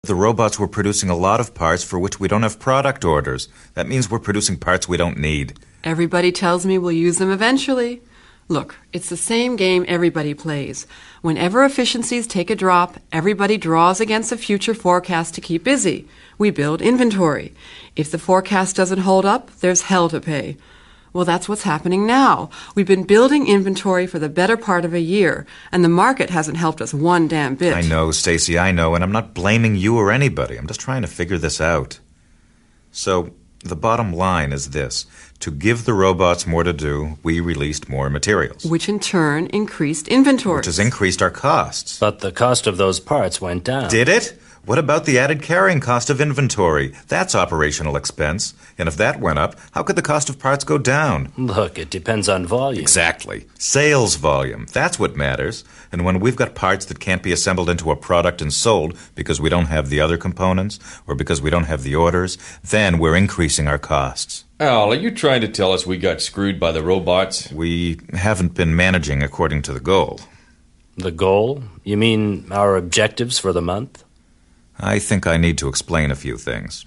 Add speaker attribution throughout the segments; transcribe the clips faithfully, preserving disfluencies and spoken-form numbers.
Speaker 1: The robots were producing a lot of parts for which we don't have product orders. That means we're producing parts we don't need.
Speaker 2: Everybody tells me we'll use them eventually. Look, it's the same game everybody plays. Whenever efficiencies take a drop, everybody draws against a future forecast to keep busy. We build inventory. If the forecast doesn't hold up, there's hell to pay. Well, that's what's happening now. We've been building inventory for the better part of a year, and the market hasn't helped us one damn bit.
Speaker 1: I know, Stacy, I know, and I'm not blaming you or anybody. I'm just trying to figure this out. So, the bottom line is this. To give the robots more to do, we released more materials.
Speaker 2: Which in turn increased inventory.
Speaker 1: Which has increased our costs.
Speaker 3: But the cost of those parts went down.
Speaker 1: Did it? What about the added carrying cost of inventory? That's operational expense. And if that went up, how could the cost of parts go down?
Speaker 3: Look, it depends on volume.
Speaker 1: Exactly. Sales volume. That's what matters. And when we've got parts that can't be assembled into a product and sold because we don't have the other components or because we don't have the orders, then we're increasing our costs.
Speaker 4: Al, are you trying to tell us we got screwed by the robots?
Speaker 1: We haven't been managing according to the goal.
Speaker 3: The goal? You mean our objectives for the month?
Speaker 1: I think I need to explain a few things.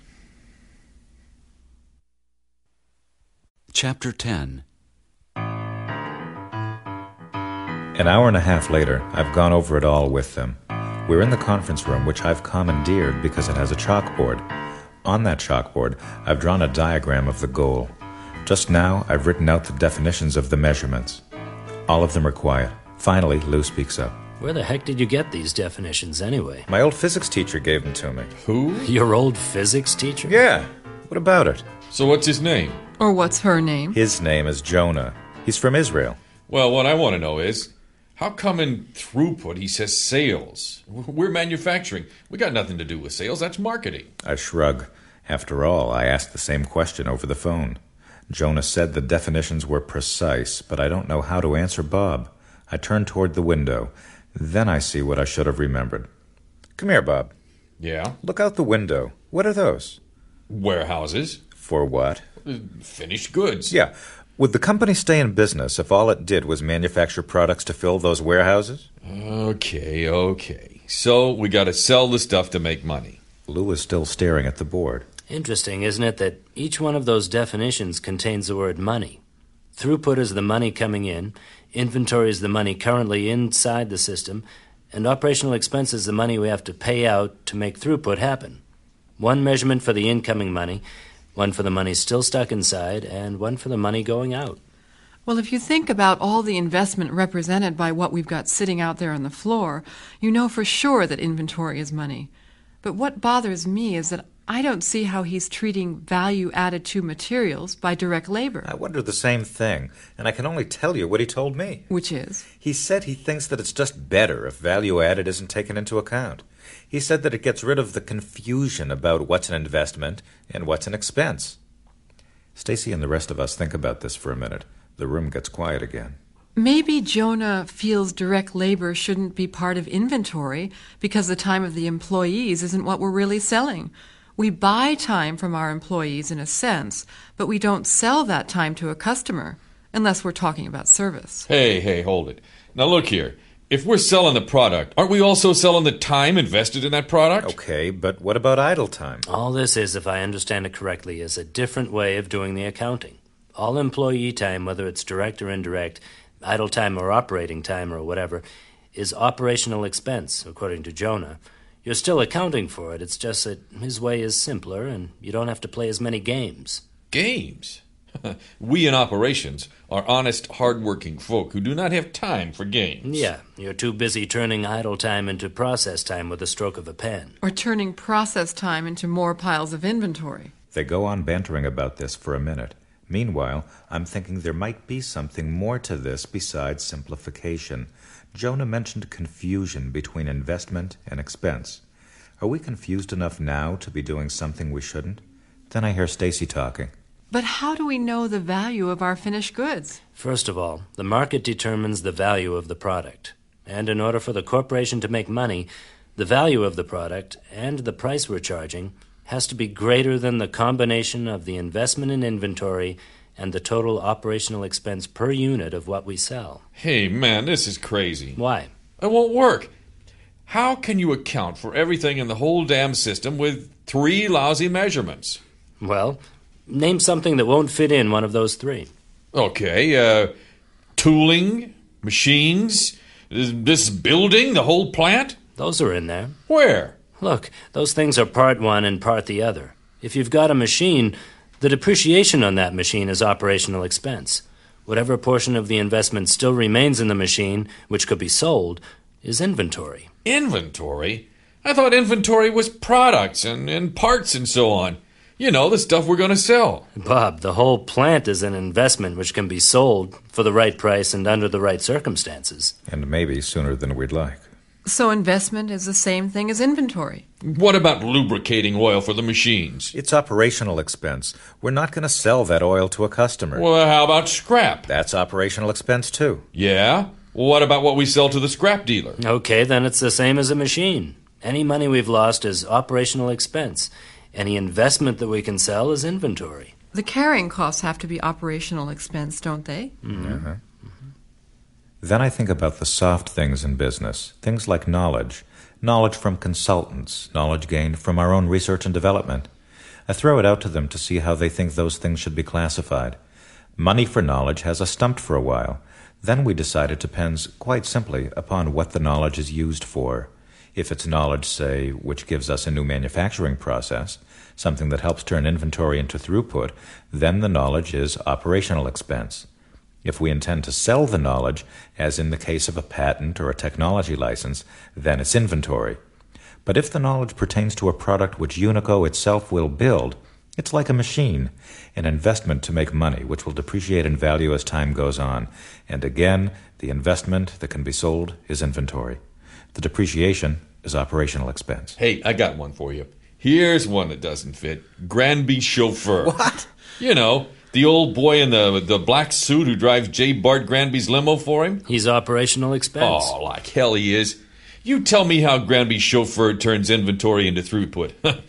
Speaker 5: Chapter ten.
Speaker 1: An hour and a half later, I've gone over it all with them. We're in the conference room, which I've commandeered because it has a chalkboard. On that chalkboard, I've drawn a diagram of the goal. Just now, I've written out the definitions of the measurements. All of them are quiet. Finally, Lou speaks up.
Speaker 3: Where the heck did you get these definitions anyway?
Speaker 1: My old physics teacher gave them to me.
Speaker 4: Who?
Speaker 3: Your old physics teacher?
Speaker 1: Yeah. What about it?
Speaker 4: So what's his name?
Speaker 2: Or what's her name?
Speaker 1: His name is Jonah. He's from Israel.
Speaker 4: Well, what I want to know is, how come in throughput he says sales? We're manufacturing. We got nothing to do with sales. That's marketing.
Speaker 1: I shrug. After all, I asked the same question over the phone. Jonah said the definitions were precise, but I don't know how to answer Bob. I turn toward the window. Then I see what I should have remembered. Come here, Bob.
Speaker 4: Yeah?
Speaker 1: Look out the window. What are those?
Speaker 4: Warehouses.
Speaker 1: For what?
Speaker 4: Uh, finished goods.
Speaker 1: Yeah. Would the company stay in business if all it did was manufacture products to fill those warehouses?
Speaker 4: Okay, okay. So we got to sell the stuff to make money.
Speaker 1: Lou is still staring at the board.
Speaker 3: Interesting, isn't it, that each one of those definitions contains the word money. Throughput is the money coming in, inventory is the money currently inside the system, and operational expense is the money we have to pay out to make throughput happen. One measurement for the incoming money, one for the money still stuck inside, and one for the money going out.
Speaker 2: Well, if you think about all the investment represented by what we've got sitting out there on the floor, you know for sure that inventory is money. But what bothers me is that I don't see how he's treating value added to materials by direct labor.
Speaker 1: I wonder the same thing, and I can only tell you what he told me.
Speaker 2: Which is?
Speaker 1: He said he thinks that it's just better if value added isn't taken into account. He said that it gets rid of the confusion about what's an investment and what's an expense. Stacy and the rest of us think about this for a minute. The room gets quiet again.
Speaker 2: Maybe Jonah feels direct labor shouldn't be part of inventory because the time of the employees isn't what we're really selling. We buy time from our employees in a sense, but we don't sell that time to a customer, unless we're talking about service.
Speaker 4: Hey, hey, hold it. Now look here. If we're selling the product, aren't we also selling the time invested in that product?
Speaker 1: Okay, but what about idle time?
Speaker 3: All this is, if I understand it correctly, is a different way of doing the accounting. All employee time, whether it's direct or indirect, idle time or operating time or whatever, is operational expense, according to Jonah. You're still accounting for it. It's just that his way is simpler and you don't have to play as many games.
Speaker 4: Games? We in operations are honest, hard-working folk who do not have time for games.
Speaker 3: Yeah, you're too busy turning idle time into process time with a stroke of a pen.
Speaker 2: Or turning process time into more piles of inventory.
Speaker 1: They go on bantering about this for a minute. Meanwhile, I'm thinking there might be something more to this besides simplification. Jonah mentioned confusion between investment and expense. Are we confused enough now to be doing something we shouldn't? Then I hear Stacy talking.
Speaker 2: But how do we know the value of our finished goods?
Speaker 3: First of all, the market determines the value of the product. And in order for the corporation to make money, the value of the product and the price we're charging has to be greater than the combination of the investment in inventory and the total operational expense per unit of what we sell.
Speaker 4: Hey, man, this is crazy.
Speaker 3: Why?
Speaker 4: It won't work. How can you account for everything in the whole damn system with three lousy measurements?
Speaker 3: Well, name something that won't fit in one of those three.
Speaker 4: Okay, uh, tooling, machines, this building, the whole plant?
Speaker 3: Those are in there.
Speaker 4: Where?
Speaker 3: Look, those things are part one and part the other. If you've got a machine, the depreciation on that machine is operational expense. Whatever portion of the investment still remains in the machine, which could be sold, is inventory.
Speaker 4: Inventory? I thought inventory was products and, and parts and so on. You know, the stuff we're going to sell.
Speaker 3: Bob, the whole plant is an investment which can be sold for the right price and under the right circumstances.
Speaker 1: And maybe sooner than we'd like.
Speaker 2: So investment is the same thing as inventory.
Speaker 4: What about lubricating oil for the machines?
Speaker 1: It's operational expense. We're not going to sell that oil to a customer.
Speaker 4: Well, how about scrap?
Speaker 1: That's operational expense, too.
Speaker 4: Yeah? Well, what about what we sell to the scrap dealer?
Speaker 3: Okay, then it's the same as a machine. Any money we've lost is operational expense. Any investment that we can sell is inventory.
Speaker 2: The carrying costs have to be operational expense, don't they?
Speaker 3: Mm-hmm.
Speaker 1: Uh-huh. Mm-hmm. Then I think about the soft things in business, things like knowledge, knowledge from consultants, knowledge gained from our own research and development. I throw it out to them to see how they think those things should be classified. Money for knowledge has us stumped for a while. Then we decide it depends, quite simply, upon what the knowledge is used for. If it's knowledge, say, which gives us a new manufacturing process, something that helps turn inventory into throughput, then the knowledge is operational expense. If we intend to sell the knowledge, as in the case of a patent or a technology license, then it's inventory. But if the knowledge pertains to a product which Unico itself will build, it's like a machine, an investment to make money, which will depreciate in value as time goes on. And again, the investment that can be sold is inventory. The depreciation is operational expense.
Speaker 4: Hey, I got one for you. Here's one that doesn't fit. Granby chauffeur.
Speaker 1: What?
Speaker 4: You know, the old boy in the the black suit who drives J. Bart Granby's limo for him?
Speaker 3: He's operational expense.
Speaker 4: Oh, like hell he is. You tell me how Granby's chauffeur turns inventory into throughput.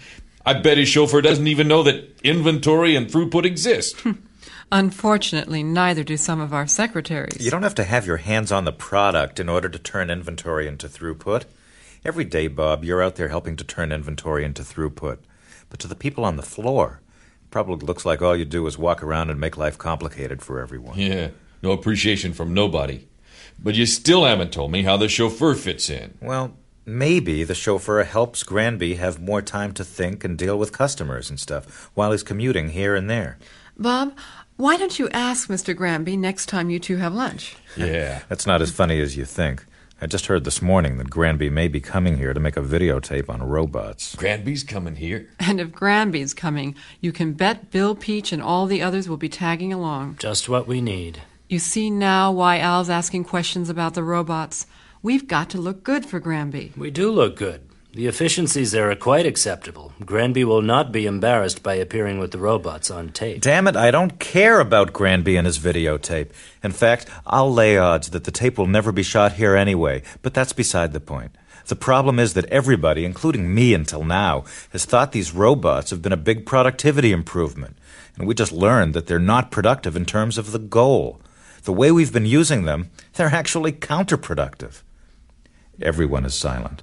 Speaker 4: I bet his chauffeur doesn't even know that inventory and throughput exist.
Speaker 2: Unfortunately, neither do some of our secretaries.
Speaker 1: You don't have to have your hands on the product in order to turn inventory into throughput. Every day, Bob, you're out there helping to turn inventory into throughput. But to the people on the floor, it probably looks like all you do is walk around and make life complicated for everyone.
Speaker 4: Yeah, no appreciation from nobody. But you still haven't told me how the chauffeur fits in.
Speaker 1: Well, maybe the chauffeur helps Granby have more time to think and deal with customers and stuff while he's commuting here and there.
Speaker 2: Bob, why don't you ask Mister Granby next time you two have lunch?
Speaker 4: Yeah.
Speaker 1: That's not as funny as you think. I just heard this morning that Granby may be coming here to make a videotape on robots.
Speaker 4: Granby's coming here?
Speaker 2: And if Granby's coming, you can bet Bill Peach and all the others will be tagging along.
Speaker 3: Just what we need.
Speaker 2: You see now why Al's asking questions about the robots. We've got to look good for Granby.
Speaker 3: We do look good. The efficiencies there are quite acceptable. Granby will not be embarrassed by appearing with the robots on tape.
Speaker 1: Damn it, I don't care about Granby and his videotape. In fact, I'll lay odds that the tape will never be shot here anyway, but that's beside the point. The problem is that everybody, including me until now, has thought these robots have been a big productivity improvement. And we just learned that they're not productive in terms of the goal. The way we've been using them, they're actually counterproductive. Everyone is silent.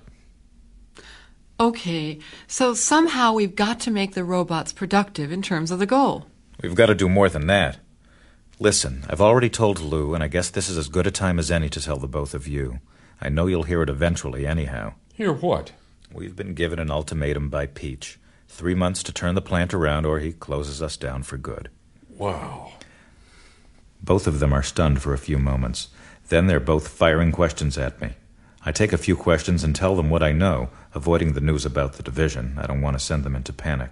Speaker 2: Okay, so somehow we've got to make the robots productive in terms of the goal.
Speaker 1: We've got to do more than that. Listen, I've already told Lou, and I guess this is as good a time as any to tell the both of you. I know you'll hear it eventually anyhow.
Speaker 4: Hear what?
Speaker 1: We've been given an ultimatum by Peach. Three months to turn the plant around or he closes us down for good.
Speaker 4: Wow.
Speaker 1: Both of them are stunned for a few moments. Then they're both firing questions at me. I take a few questions and tell them what I know, avoiding the news about the division. I don't want to send them into panic.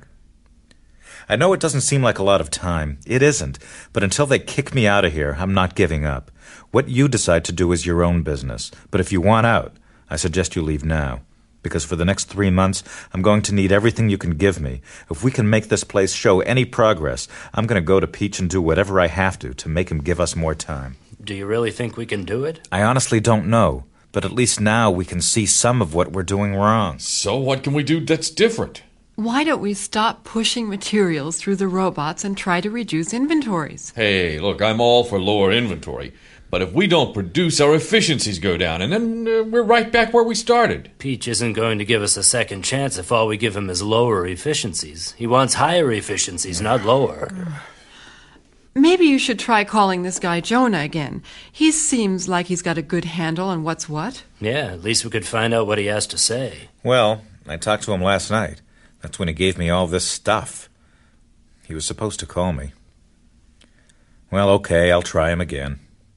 Speaker 1: I know it doesn't seem like a lot of time. It isn't. But until they kick me out of here, I'm not giving up. What you decide to do is your own business. But if you want out, I suggest you leave now. Because for the next three months, I'm going to need everything you can give me. If we can make this place show any progress, I'm going to go to Peach and do whatever I have to to make him give us more time.
Speaker 3: Do you really think we can do it?
Speaker 1: I honestly don't know. But at least now we can see some of what we're doing wrong.
Speaker 4: So what can we do that's different?
Speaker 2: Why don't we stop pushing materials through the robots and try to reduce inventories?
Speaker 4: Hey, look, I'm all for lower inventory. But if we don't produce, our efficiencies go down, and then uh, we're right back where we started.
Speaker 3: Peach isn't going to give us a second chance if all we give him is lower efficiencies. He wants higher efficiencies, not lower.
Speaker 2: Maybe you should try calling this guy Jonah again. He seems like he's got a good handle on what's what.
Speaker 3: Yeah, at least we could find out what he has to say.
Speaker 1: Well, I talked to him last night. That's when he gave me all this stuff. He was supposed to call me. Well, okay, I'll try him again.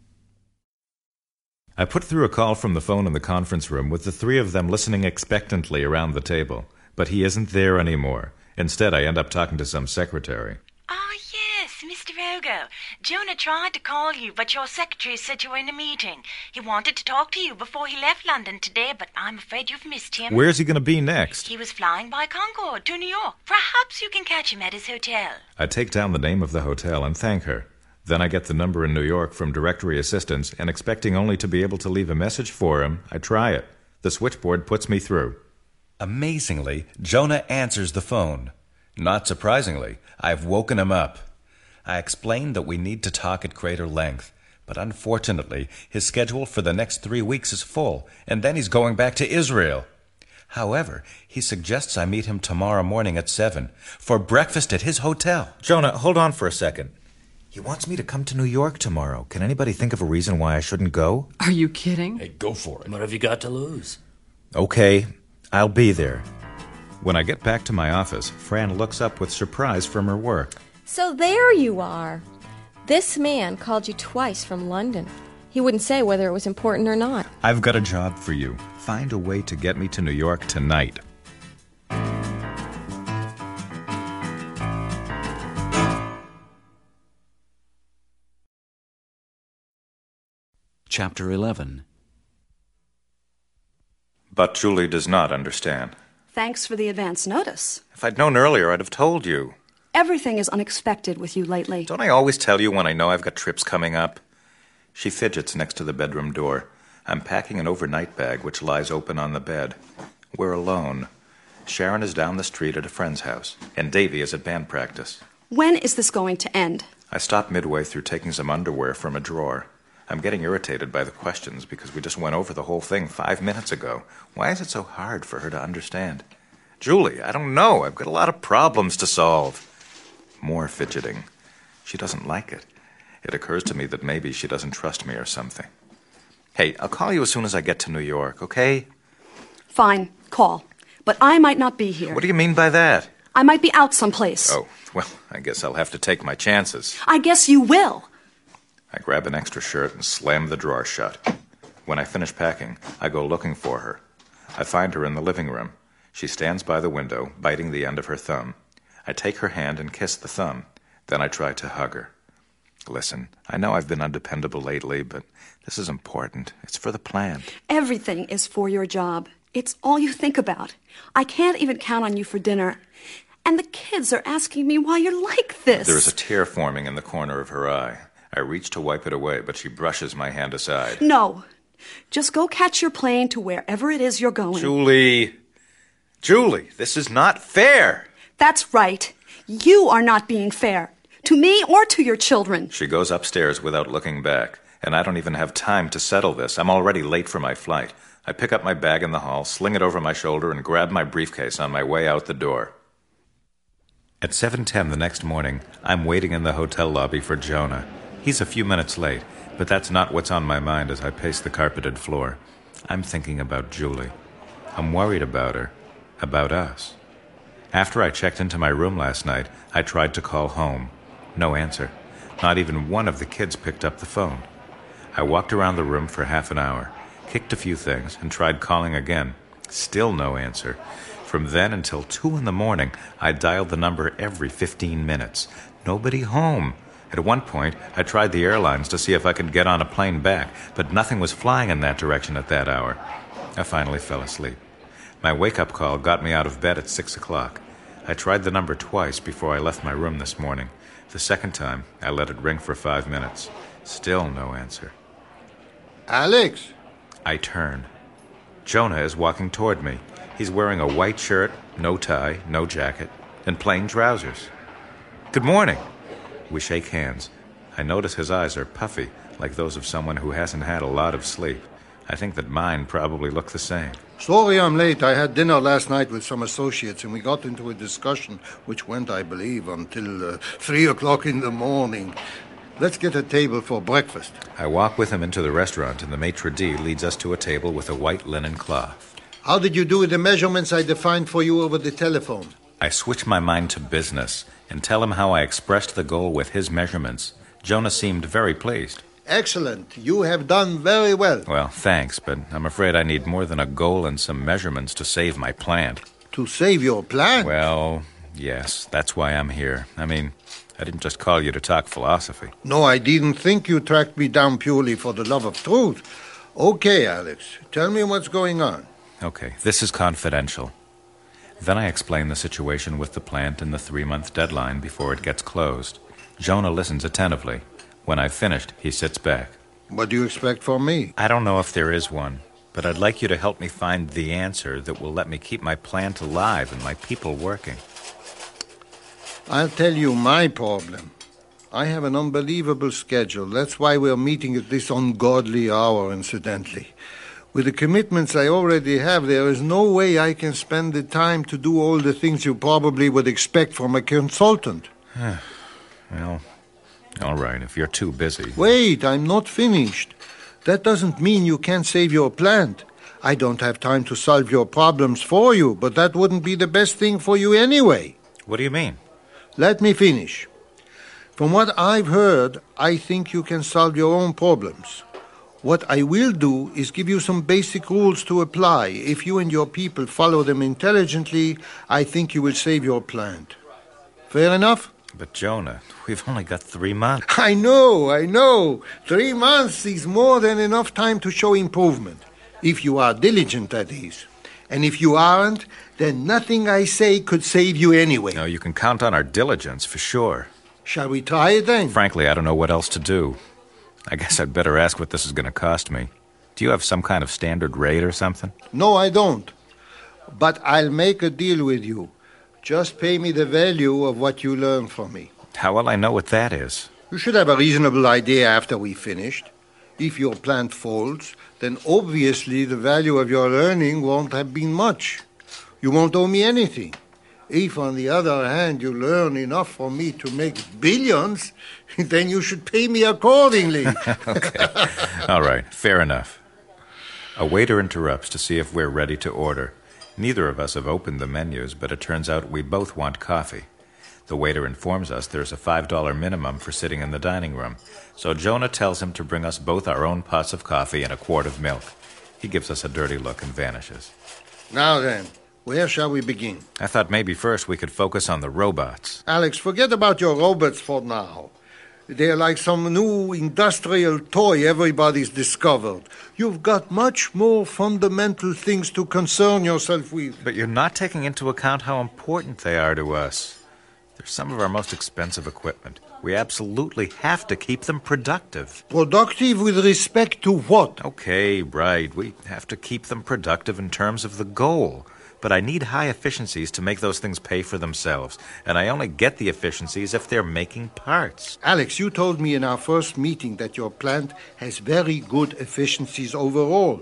Speaker 1: I put through a call from the phone in the conference room with the three of them listening expectantly around the table. But he isn't there anymore. Instead, I end up talking to some secretary.
Speaker 5: Oh, yes, Mister Rogo. Jonah tried to call you, but your secretary said you were in a meeting. He wanted to talk to you before he left London today, but I'm afraid you've missed him.
Speaker 1: Where's he going to be next?
Speaker 5: He was flying by Concorde to New York. Perhaps you can catch him at his hotel.
Speaker 1: I take down the name of the hotel and thank her. Then I get the number in New York from directory assistants, and expecting only to be able to leave a message for him, I try it. The switchboard puts me through.
Speaker 6: Amazingly, Jonah answers the phone. Not surprisingly, I've woken him up. I explained that we need to talk at greater length, but unfortunately, his schedule for the next three weeks is full, and then he's going back to Israel. However, he suggests I meet him tomorrow morning at seven for breakfast at his hotel.
Speaker 1: Jonah, hold on for a second. He wants me to come to New York tomorrow. Can anybody think of a reason why I shouldn't go?
Speaker 2: Are you kidding?
Speaker 4: Hey, go for it.
Speaker 3: What have you got to lose?
Speaker 1: Okay, I'll be there. When I get back to my office, Fran looks up with surprise from her work.
Speaker 7: So there you are. This man called you twice from London. He wouldn't say whether it was important or not.
Speaker 1: I've got a job for you. Find a way to get me to New York tonight.
Speaker 8: Chapter eleven.
Speaker 1: But Julie does not understand.
Speaker 9: Thanks for the advance notice.
Speaker 1: If I'd known earlier, I'd have told you.
Speaker 9: Everything is unexpected with you lately.
Speaker 1: Don't I always tell you when I know I've got trips coming up? She fidgets next to the bedroom door. I'm packing an overnight bag which lies open on the bed. We're alone. Sharon is down the street at a friend's house, and Davy is at band practice.
Speaker 9: When is this going to end?
Speaker 1: I stop midway through taking some underwear from a drawer. I'm getting irritated by the questions because we just went over the whole thing five minutes ago. Why is it so hard for her to understand? Julie, I don't know. I've got a lot of problems to solve. More fidgeting. She doesn't like it. It occurs to me that maybe she doesn't trust me or something. Hey, I'll call you as soon as I get to New York, okay?
Speaker 9: Fine, call. But I might not be here.
Speaker 1: What do you mean by that?
Speaker 9: I might be out someplace.
Speaker 1: Oh, well, I guess I'll have to take my chances.
Speaker 9: I guess you will.
Speaker 1: I grab an extra shirt and slam the drawer shut. When I finish packing, I go looking for her. I find her in the living room. She stands by the window, biting the end of her thumb. I take her hand and kiss the thumb. Then I try to hug her. Listen, I know I've been undependable lately, but this is important. It's for the plant.
Speaker 9: Everything is for your job. It's all you think about. I can't even count on you for dinner. And the kids are asking me why you're like this.
Speaker 1: There is a tear forming in the corner of her eye. I reach to wipe it away, but she brushes my hand aside.
Speaker 9: No. Just go catch your plane to wherever it is you're going.
Speaker 1: Julie! Julie, this is not fair!
Speaker 9: That's right. You are not being fair. To me or to your children.
Speaker 1: She goes upstairs without looking back, and I don't even have time to settle this. I'm already late for my flight. I pick up my bag in the hall, sling it over my shoulder, and grab my briefcase on my way out the door. At seven ten the next morning, I'm waiting in the hotel lobby for Jonah. He's a few minutes late, but that's not what's on my mind as I pace the carpeted floor. I'm thinking about Julie. I'm worried about her, about us. After I checked into my room last night, I tried to call home. No answer. Not even one of the kids picked up the phone. I walked around the room for half an hour, kicked a few things, and tried calling again. Still no answer. From then until two in the morning, I dialed the number every fifteen minutes. Nobody home. At one point, I tried the airlines to see if I could get on a plane back, but nothing was flying in that direction at that hour. I finally fell asleep. My wake-up call got me out of bed at six o'clock. I tried the number twice before I left my room this morning. The second time, I let it ring for five minutes. Still no answer.
Speaker 10: Alex!
Speaker 1: I turn. Jonah is walking toward me. He's wearing a white shirt, no tie, no jacket, and plain trousers. Good morning. We shake hands. I notice his eyes are puffy, like those of someone who hasn't had a lot of sleep. I think that mine probably look the same.
Speaker 10: Sorry I'm late. I had dinner last night with some associates, and we got into a discussion which went, I believe, until uh, three o'clock in the morning. Let's get a table for breakfast.
Speaker 1: I walk with him into the restaurant, and the maitre d' leads us to a table with a white linen cloth.
Speaker 10: How did you do with the measurements I defined for you over the telephone?
Speaker 1: I switch my mind to business and tell him how I expressed the goal with his measurements. Jonah seemed very pleased.
Speaker 10: Excellent. You have done very well.
Speaker 1: Well, thanks, but I'm afraid I need more than a goal and some measurements to save my plant.
Speaker 10: To save your plant?
Speaker 1: Well, yes, that's why I'm here. I mean, I didn't just call you to talk philosophy.
Speaker 10: No, I didn't think you tracked me down purely for the love of truth. Okay, Alex, tell me what's going on.
Speaker 1: Okay, this is confidential. Then I explain the situation with the plant and the three-month deadline before it gets closed. Jonah listens attentively. When I've finished, he sits back.
Speaker 10: What do you expect from me?
Speaker 1: I don't know if there is one, but I'd like you to help me find the answer that will let me keep my plant alive and my people working.
Speaker 10: I'll tell you my problem. I have an unbelievable schedule. That's why we're meeting at this ungodly hour, incidentally. With the commitments I already have, there is no way I can spend the time to do all the things you probably would expect from a consultant.
Speaker 1: Well, all right, if you're too busy.
Speaker 10: Wait, I'm not finished. That doesn't mean you can't save your plant. I don't have time to solve your problems for you, but that wouldn't be the best thing for you anyway.
Speaker 1: What do you mean?
Speaker 10: Let me finish. From what I've heard, I think you can solve your own problems. What I will do is give you some basic rules to apply. If you and your people follow them intelligently, I think you will save your plant. Fair enough?
Speaker 1: But, Jonah, we've only got three months.
Speaker 10: I know, I know. Three months is more than enough time to show improvement, if you are diligent, that is. And if you aren't, then nothing I say could save you anyway.
Speaker 1: No, you can count on our diligence, for sure.
Speaker 10: Shall we try it then?
Speaker 1: Frankly, I don't know what else to do. I guess I'd better ask what this is going to cost me. Do you have some kind of standard rate or something?
Speaker 10: No, I don't. But I'll make a deal with you. Just pay me the value of what you learn from me.
Speaker 1: How will I know what that is?
Speaker 10: You should have a reasonable idea after we've finished. If your plant folds, then obviously the value of your learning won't have been much. You won't owe me anything. If, on the other hand, you learn enough from me to make billions, then you should pay me accordingly.
Speaker 1: Okay. All right, fair enough. A waiter interrupts to see if we're ready to order. Neither of us have opened the menus, but it turns out we both want coffee. The waiter informs us there's a five dollar minimum for sitting in the dining room, so Jonah tells him to bring us both our own pots of coffee and a quart of milk. He gives us a dirty look and vanishes.
Speaker 10: Now then, where shall we begin?
Speaker 1: I thought maybe first we could focus on the robots.
Speaker 10: Alex, forget about your robots for now. They're like some new industrial toy everybody's discovered. You've got much more fundamental things to concern yourself with.
Speaker 1: But you're not taking into account how important they are to us. They're some of our most expensive equipment. We absolutely have to keep them productive.
Speaker 10: Productive with respect to what?
Speaker 1: Okay, right. We have to keep them productive in terms of the goal. But I need high efficiencies to make those things pay for themselves. And I only get the efficiencies if they're making parts.
Speaker 10: Alex, you told me in our first meeting that your plant has very good efficiencies overall.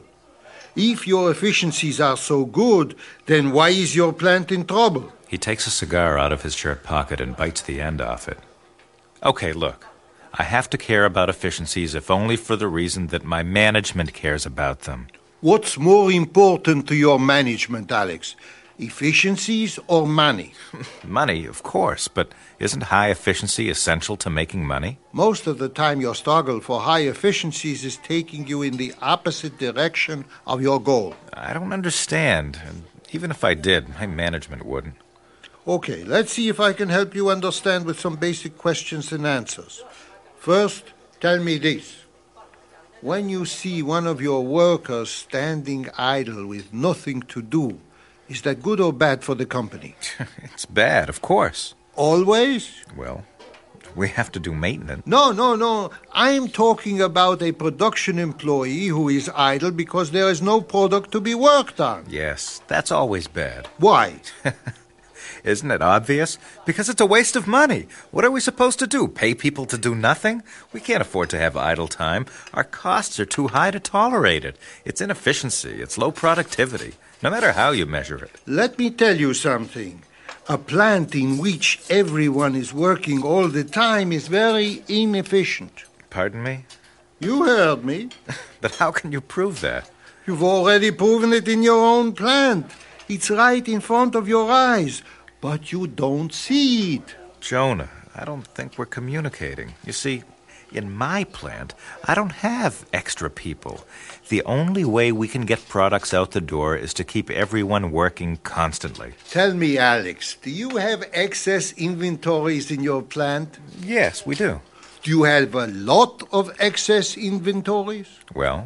Speaker 10: If your efficiencies are so good, then why is your plant in trouble?
Speaker 1: He takes a cigar out of his shirt pocket and bites the end off it. Okay, look. I have to care about efficiencies if only for the reason that my management cares about them.
Speaker 10: What's more important to your management, Alex? Efficiencies or money?
Speaker 1: Money, of course, but isn't high efficiency essential to making money?
Speaker 10: Most of the time your struggle for high efficiencies is taking you in the opposite direction of your goal.
Speaker 1: I don't understand. And even if I did, my management wouldn't.
Speaker 10: Okay, let's see if I can help you understand with some basic questions and answers. First, tell me this. When you see one of your workers standing idle with nothing to do, is that good or bad for the company?
Speaker 1: It's bad, of course.
Speaker 10: Always?
Speaker 1: Well, we have to do maintenance.
Speaker 10: No, no, no. I'm talking about a production employee who is idle because there is no product to be worked on.
Speaker 1: Yes, that's always bad.
Speaker 10: Why?
Speaker 1: Isn't it obvious? Because it's a waste of money. What are we supposed to do? Pay people to do nothing? We can't afford to have idle time. Our costs are too high to tolerate it. It's inefficiency. It's low productivity, no matter how you measure it.
Speaker 10: Let me tell you something. A plant in which everyone is working all the time is very inefficient.
Speaker 1: Pardon me?
Speaker 10: You heard me.
Speaker 1: But how can you prove that?
Speaker 10: You've already proven it in your own plant. It's right in front of your eyes, but you don't see it.
Speaker 1: Jonah, I don't think we're communicating. You see, in my plant, I don't have extra people. The only way we can get products out the door is to keep everyone working constantly.
Speaker 10: Tell me, Alex, do you have excess inventories in your plant?
Speaker 1: Yes, we do.
Speaker 10: Do you have a lot of excess inventories?
Speaker 1: Well,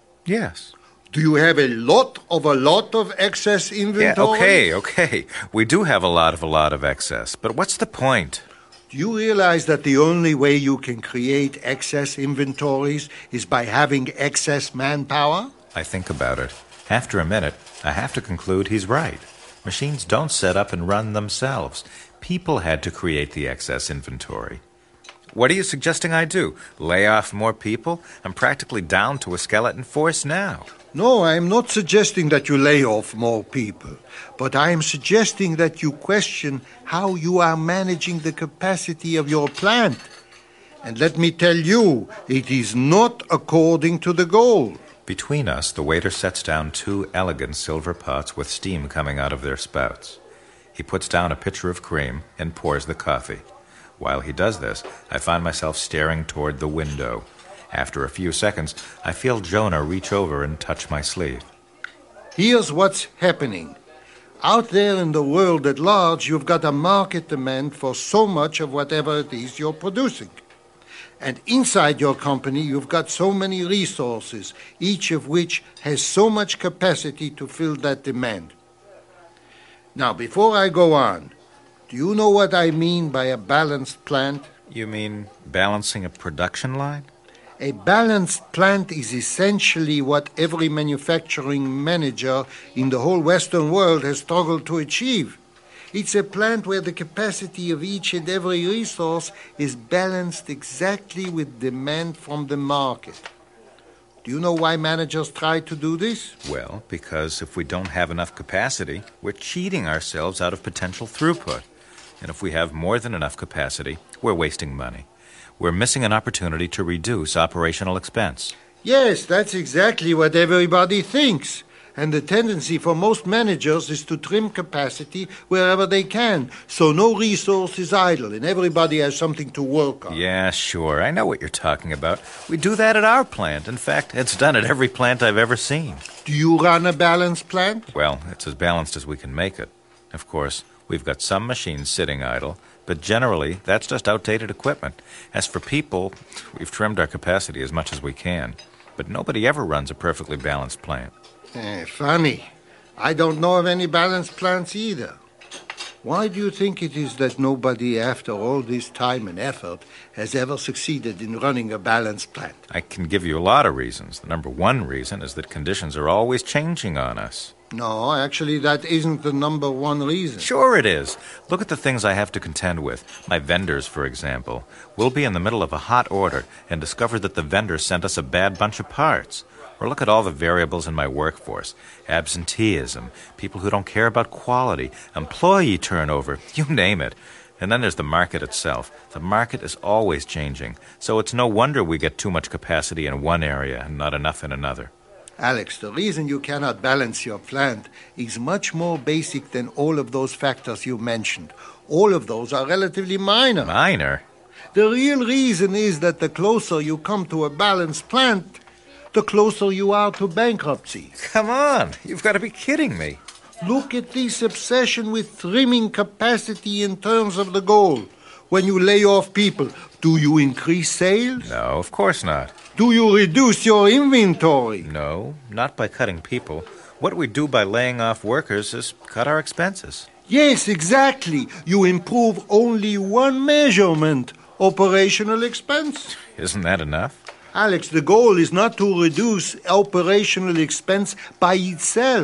Speaker 1: yes.
Speaker 10: Do you have a lot of a lot of excess inventories?
Speaker 1: Yeah, okay, okay. We do have a lot of a lot of excess, but what's the point?
Speaker 10: Do you realize that the only way you can create excess inventories is by having excess manpower?
Speaker 1: I think about it. After a minute, I have to conclude he's right. Machines don't set up and run themselves. People had to create the excess inventory. What are you suggesting I do? Lay off more people? I'm practically down to a skeleton force now.
Speaker 10: No, I'm not suggesting that you lay off more people, but I am suggesting that you question how you are managing the capacity of your plant. And let me tell you, it is not according to the goal.
Speaker 1: Between us, the waiter sets down two elegant silver pots with steam coming out of their spouts. He puts down a pitcher of cream and pours the coffee. While he does this, I find myself staring toward the window. After a few seconds, I feel Jonah reach over and touch my sleeve.
Speaker 10: Here's what's happening. Out there in the world at large, you've got a market demand for so much of whatever it is you're producing. And inside your company, you've got so many resources, each of which has so much capacity to fill that demand. Now, before I go on, do you know what I mean by a balanced plant?
Speaker 1: You mean balancing a production line?
Speaker 10: A balanced plant is essentially what every manufacturing manager in the whole Western world has struggled to achieve. It's a plant where the capacity of each and every resource is balanced exactly with demand from the market. Do you know why managers try to do this?
Speaker 1: Well, because if we don't have enough capacity, we're cheating ourselves out of potential throughput. And if we have more than enough capacity, we're wasting money. We're missing an opportunity to reduce operational expense.
Speaker 10: Yes, that's exactly what everybody thinks. And the tendency for most managers is to trim capacity wherever they can, so no resource is idle and everybody has something to work on.
Speaker 1: Yeah, sure. I know what you're talking about. We do that at our plant. In fact, it's done at every plant I've ever seen.
Speaker 10: Do you run a balanced plant?
Speaker 1: Well, it's as balanced as we can make it. Of course, we've got some machines sitting idle, but generally, that's just outdated equipment. As for people, we've trimmed our capacity as much as we can. But nobody ever runs a perfectly balanced plant.
Speaker 10: Eh, funny. I don't know of any balanced plants either. Why do you think it is that nobody, after all this time and effort, has ever succeeded in running a balanced plant?
Speaker 1: I can give you a lot of reasons. The number one reason is that conditions are always changing on us.
Speaker 10: No, actually, that isn't the number one reason.
Speaker 1: Sure it is. Look at the things I have to contend with. My vendors, for example. We'll be in the middle of a hot order and discover that the vendor sent us a bad bunch of parts. Or look at all the variables in my workforce. Absenteeism, people who don't care about quality, employee turnover, you name it. And then there's the market itself. The market is always changing, so it's no wonder we get too much capacity in one area and not enough in another.
Speaker 10: Alex, the reason you cannot balance your plant is much more basic than all of those factors you mentioned. All of those are relatively minor.
Speaker 1: Minor?
Speaker 10: The real reason is that the closer you come to a balanced plant, the closer you are to bankruptcy.
Speaker 1: Come on, you've got to be kidding me.
Speaker 10: Look at this obsession with trimming capacity in terms of the goal. When you lay off people, do you increase sales?
Speaker 1: No, of course not.
Speaker 10: Do you reduce your inventory?
Speaker 1: No, not by cutting people. What we do by laying off workers is cut our expenses.
Speaker 10: Yes, exactly. You improve only one measurement, operational expense.
Speaker 1: Isn't that enough?
Speaker 10: Alex, the goal is not to reduce operational expense by itself.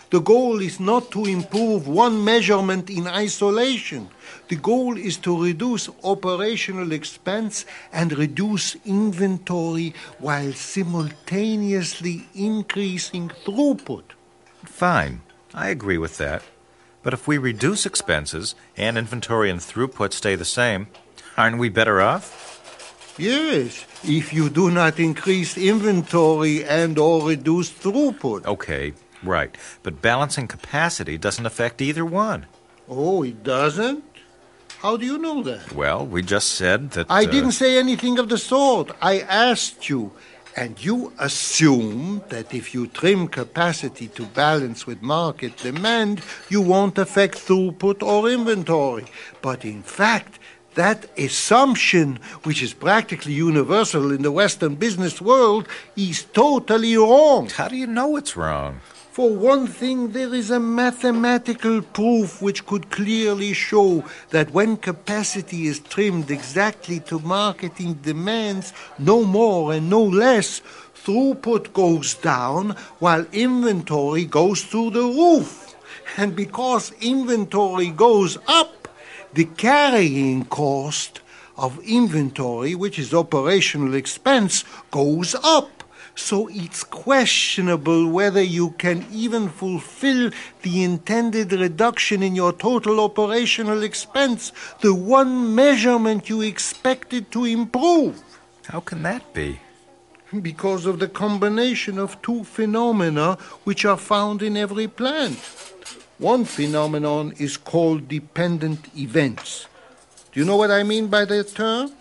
Speaker 10: The goal is not to improve one measurement in isolation. The goal is to reduce operational expense and reduce inventory while simultaneously increasing throughput.
Speaker 1: Fine. I agree with that. But if we reduce expenses and inventory and throughput stay the same, aren't we better off?
Speaker 10: Yes, if you do not increase inventory and or reduce throughput.
Speaker 1: Okay, right. But balancing capacity doesn't affect either one.
Speaker 10: Oh, it doesn't? How do you know that?
Speaker 1: Well, we just said that...
Speaker 10: I
Speaker 1: uh,
Speaker 10: didn't say anything of the sort. I asked you. And you assume that if you trim capacity to balance with market demand, you won't affect throughput or inventory. But in fact, that assumption, which is practically universal in the Western business world, is totally wrong.
Speaker 1: How do you know it's wrong?
Speaker 10: For one thing, there is a mathematical proof which could clearly show that when capacity is trimmed exactly to marketing demands, no more and no less, throughput goes down while inventory goes through the roof. And because inventory goes up, the carrying cost of inventory, which is operational expense, goes up. So it's questionable whether you can even fulfill the intended reduction in your total operational expense, the one measurement you expected to improve.
Speaker 1: How can that be?
Speaker 10: Because of the combination of two phenomena which are found in every plant. One phenomenon is called dependent events. Do you know what I mean by that term?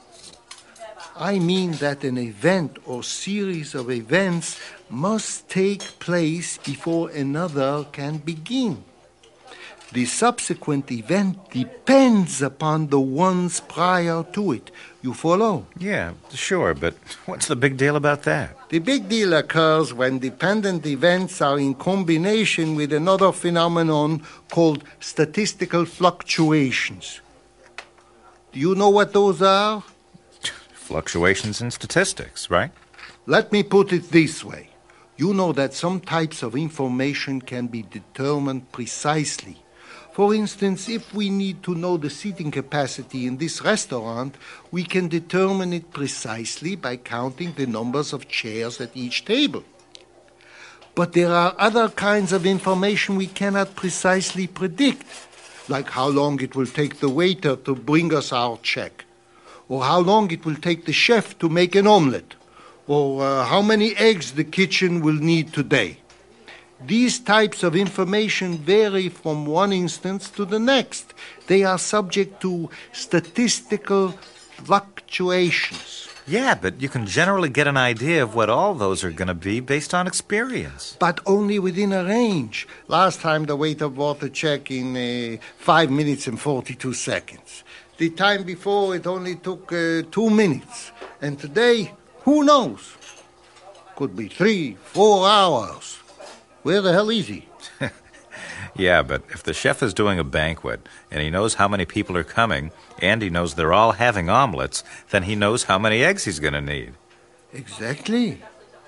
Speaker 10: I mean that an event or series of events must take place before another can begin. The subsequent event depends upon the ones prior to it. You follow?
Speaker 1: Yeah, sure, but what's the big deal about that?
Speaker 10: The big deal occurs when dependent events are in combination with another phenomenon called statistical fluctuations. Do you know what those are?
Speaker 1: Fluctuations in statistics, right?
Speaker 10: Let me put it this way. You know that some types of information can be determined precisely. For instance, if we need to know the seating capacity in this restaurant, we can determine it precisely by counting the numbers of chairs at each table. But there are other kinds of information we cannot precisely predict, like how long it will take the waiter to bring us our check, or how long it will take the chef to make an omelette, or uh, how many eggs the kitchen will need today. These types of information vary from one instance to the next. They are subject to statistical fluctuations.
Speaker 1: Yeah, but you can generally get an idea of what all those are going to be based on experience.
Speaker 10: But only within a range. Last time the waiter brought the check in uh, five minutes and forty-two seconds. The time before, it only took uh, two minutes. And today, who knows? Could be three, four hours. Where the hell is he?
Speaker 1: Yeah, but if the chef is doing a banquet, and he knows how many people are coming, and he knows they're all having omelets, then he knows how many eggs he's going to need.
Speaker 10: Exactly.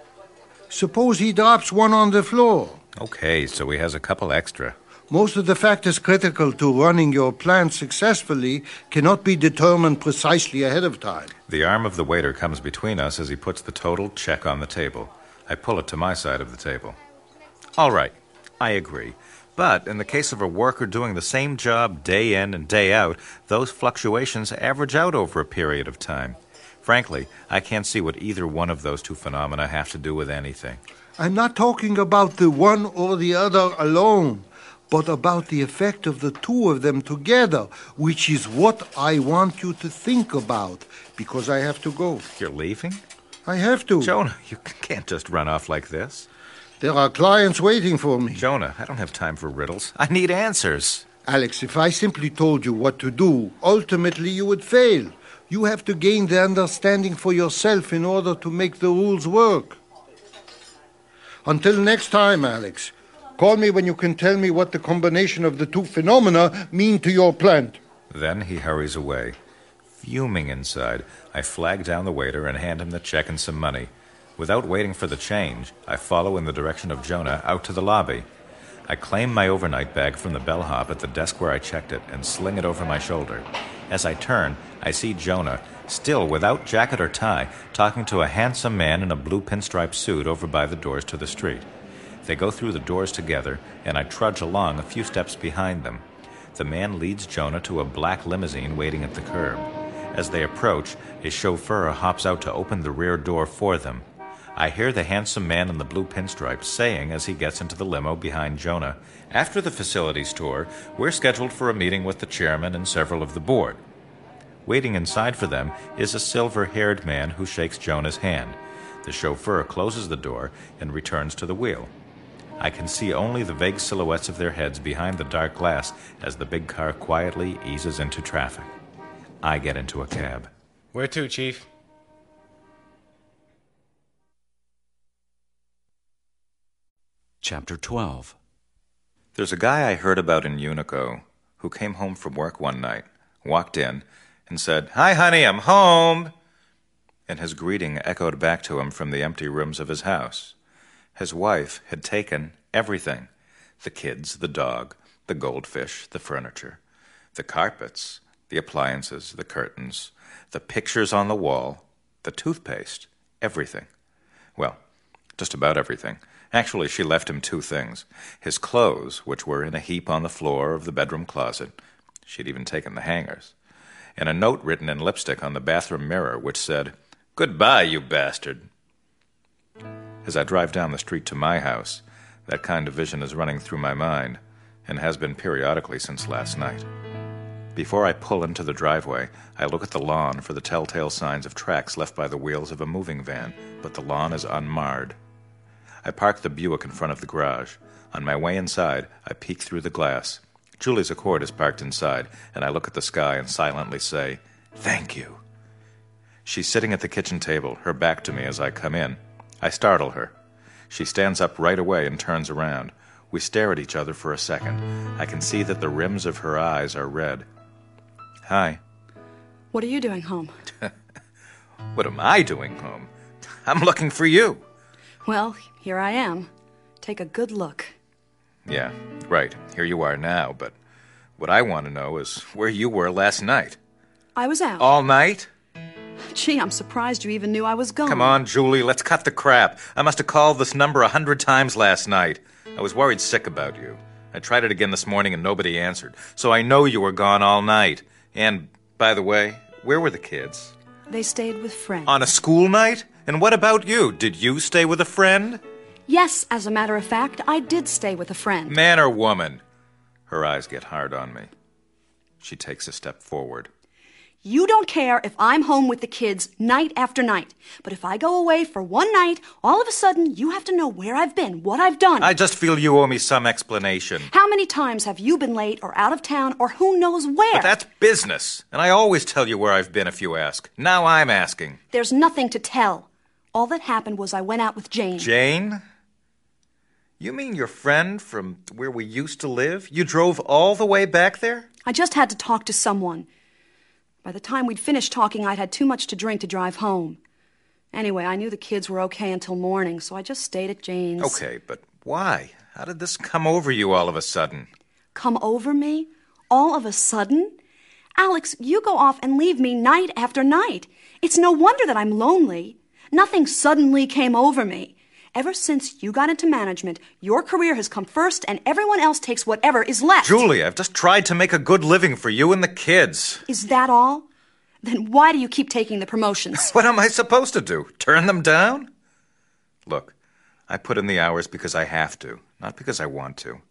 Speaker 10: Suppose he drops one on the floor.
Speaker 1: Okay, so he has a couple extra.
Speaker 10: Most of the factors critical to running your plant successfully cannot be determined precisely ahead of time.
Speaker 1: The arm of the waiter comes between us as he puts the total check on the table. I pull it to my side of the table. All right, I agree. But in the case of a worker doing the same job day in and day out, those fluctuations average out over a period of time. Frankly, I can't see what either one of those two phenomena have to do with anything.
Speaker 10: I'm not talking about the one or the other alone, but about the effect of the two of them together, which is what I want you to think about, because I have to go.
Speaker 1: You're leaving?
Speaker 10: I have to.
Speaker 1: Jonah, you can't just run off like this.
Speaker 10: There are clients waiting for me.
Speaker 1: Jonah, I don't have time for riddles. I need answers.
Speaker 10: Alex, if I simply told you what to do, ultimately you would fail. You have to gain the understanding for yourself in order to make the rules work. Until next time, Alex, call me when you can tell me what the combination of the two phenomena mean to your plant.
Speaker 1: Then he hurries away. Fuming inside, I flag down the waiter and hand him the check and some money. Without waiting for the change, I follow in the direction of Jonah out to the lobby. I claim my overnight bag from the bellhop at the desk where I checked it and sling it over my shoulder. As I turn, I see Jonah, still without jacket or tie, talking to a handsome man in a blue pinstripe suit over by the doors to the street. They go through the doors together, and I trudge along a few steps behind them. The man leads Jonah to a black limousine waiting at the curb. As they approach, a chauffeur hops out to open the rear door for them. I hear the handsome man in the blue pinstripes saying as he gets into the limo behind Jonah, "After the facilities tour, we're scheduled for a meeting with the chairman and several of the board." Waiting inside for them is a silver-haired man who shakes Jonah's hand. The chauffeur closes the door and returns to the wheel. I can see only the vague silhouettes of their heads behind the dark glass as the big car quietly eases into traffic. I get into a cab.
Speaker 8: Where to, Chief?
Speaker 11: Chapter twelve.
Speaker 1: There's a guy I heard about in Unico who came home from work one night, walked in, and said, "Hi, honey, I'm home." And his greeting echoed back to him from the empty rooms of his house. His wife had taken everything. The kids, the dog, the goldfish, the furniture, the carpets, the appliances, the curtains, the pictures on the wall, the toothpaste, everything. Well, just about everything. Actually, she left him two things. His clothes, which were in a heap on the floor of the bedroom closet. She'd even taken the hangers. And a note written in lipstick on the bathroom mirror, which said, "Goodbye, you bastard." As I drive down the street to my house, that kind of vision is running through my mind, and has been periodically since last night. Before I pull into the driveway, I look at the lawn for the telltale signs of tracks left by the wheels of a moving van, but the lawn is unmarred. I park the Buick in front of the garage. On my way inside, I peek through the glass. Julie's Accord is parked inside, and I look at the sky and silently say, "Thank you." She's sitting at the kitchen table, her back to me as I come in. I startle her. She stands up right away and turns around. We stare at each other for a second. I can see that the rims of her eyes are red. "Hi."
Speaker 9: What are you doing home?
Speaker 1: What am I doing home? I'm looking for you.
Speaker 9: Well, here I am. Take a good look.
Speaker 1: Yeah, right. Here you are now, but what I want to know is where you were last night.
Speaker 9: I was out.
Speaker 1: All night?
Speaker 9: Gee, I'm surprised you even knew I was gone.
Speaker 1: Come on, Julie, let's cut the crap. I must have called this number a hundred times last night. I was worried sick about you. I tried it again this morning and nobody answered, so I know you were gone all night. And, by the way, where were the kids?
Speaker 9: They stayed with friends.
Speaker 1: On a school night? And what about you? Did you stay with a friend?
Speaker 9: Yes, as a matter of fact, I did stay with a friend.
Speaker 1: Man or woman? Her eyes get hard on me. She takes a step forward.
Speaker 9: You don't care if I'm home with the kids night after night. But if I go away for one night, all of a sudden you have to know where I've been, what I've done.
Speaker 1: I just feel you owe me some explanation.
Speaker 9: How many times have you been late or out of town or who knows where?
Speaker 1: But that's business. And I always tell you where I've been if you ask. Now I'm asking.
Speaker 9: There's nothing to tell. All that happened was I went out with Jane.
Speaker 1: Jane? You mean your friend from where we used to live? You drove all the way back there?
Speaker 9: I just had to talk to someone. By the time we'd finished talking, I'd had too much to drink to drive home. Anyway, I knew the kids were okay until morning, so I just stayed at Jane's.
Speaker 1: Okay, but why? How did this come over you all of a sudden?
Speaker 9: Come over me? All of a sudden? Alex, you go off and leave me night after night. It's no wonder that I'm lonely. Nothing suddenly came over me. Ever since you got into management, your career has come first and everyone else takes whatever is left.
Speaker 1: Julie, I've just tried to make a good living for you and the kids.
Speaker 9: Is that all? Then why do you keep taking the promotions?
Speaker 1: What am I supposed to do? Turn them down? Look, I put in the hours because I have to, not because I want to.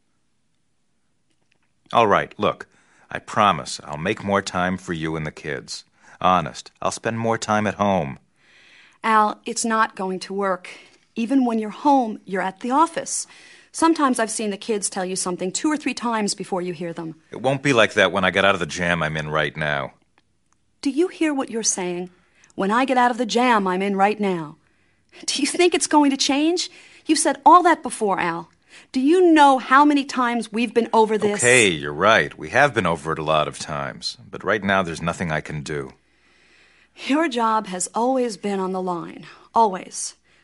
Speaker 1: All right, look, I promise I'll make more time for you and the kids. Honest, I'll spend more time at home.
Speaker 9: Al, it's not going to work. Even when you're home, you're at the office. Sometimes I've seen the kids tell you something two or three times before you hear them.
Speaker 1: It won't be like that when I get out of the jam I'm in right now.
Speaker 9: Do you hear what you're saying? When I get out of the jam I'm in right now. Do you think it's going to change? You've said all that before, Al. Do you know how many times we've been over this?
Speaker 1: Okay, you're right. We have been over it a lot of times. But right now there's nothing I can do.
Speaker 9: Your job has always been on the line. Always.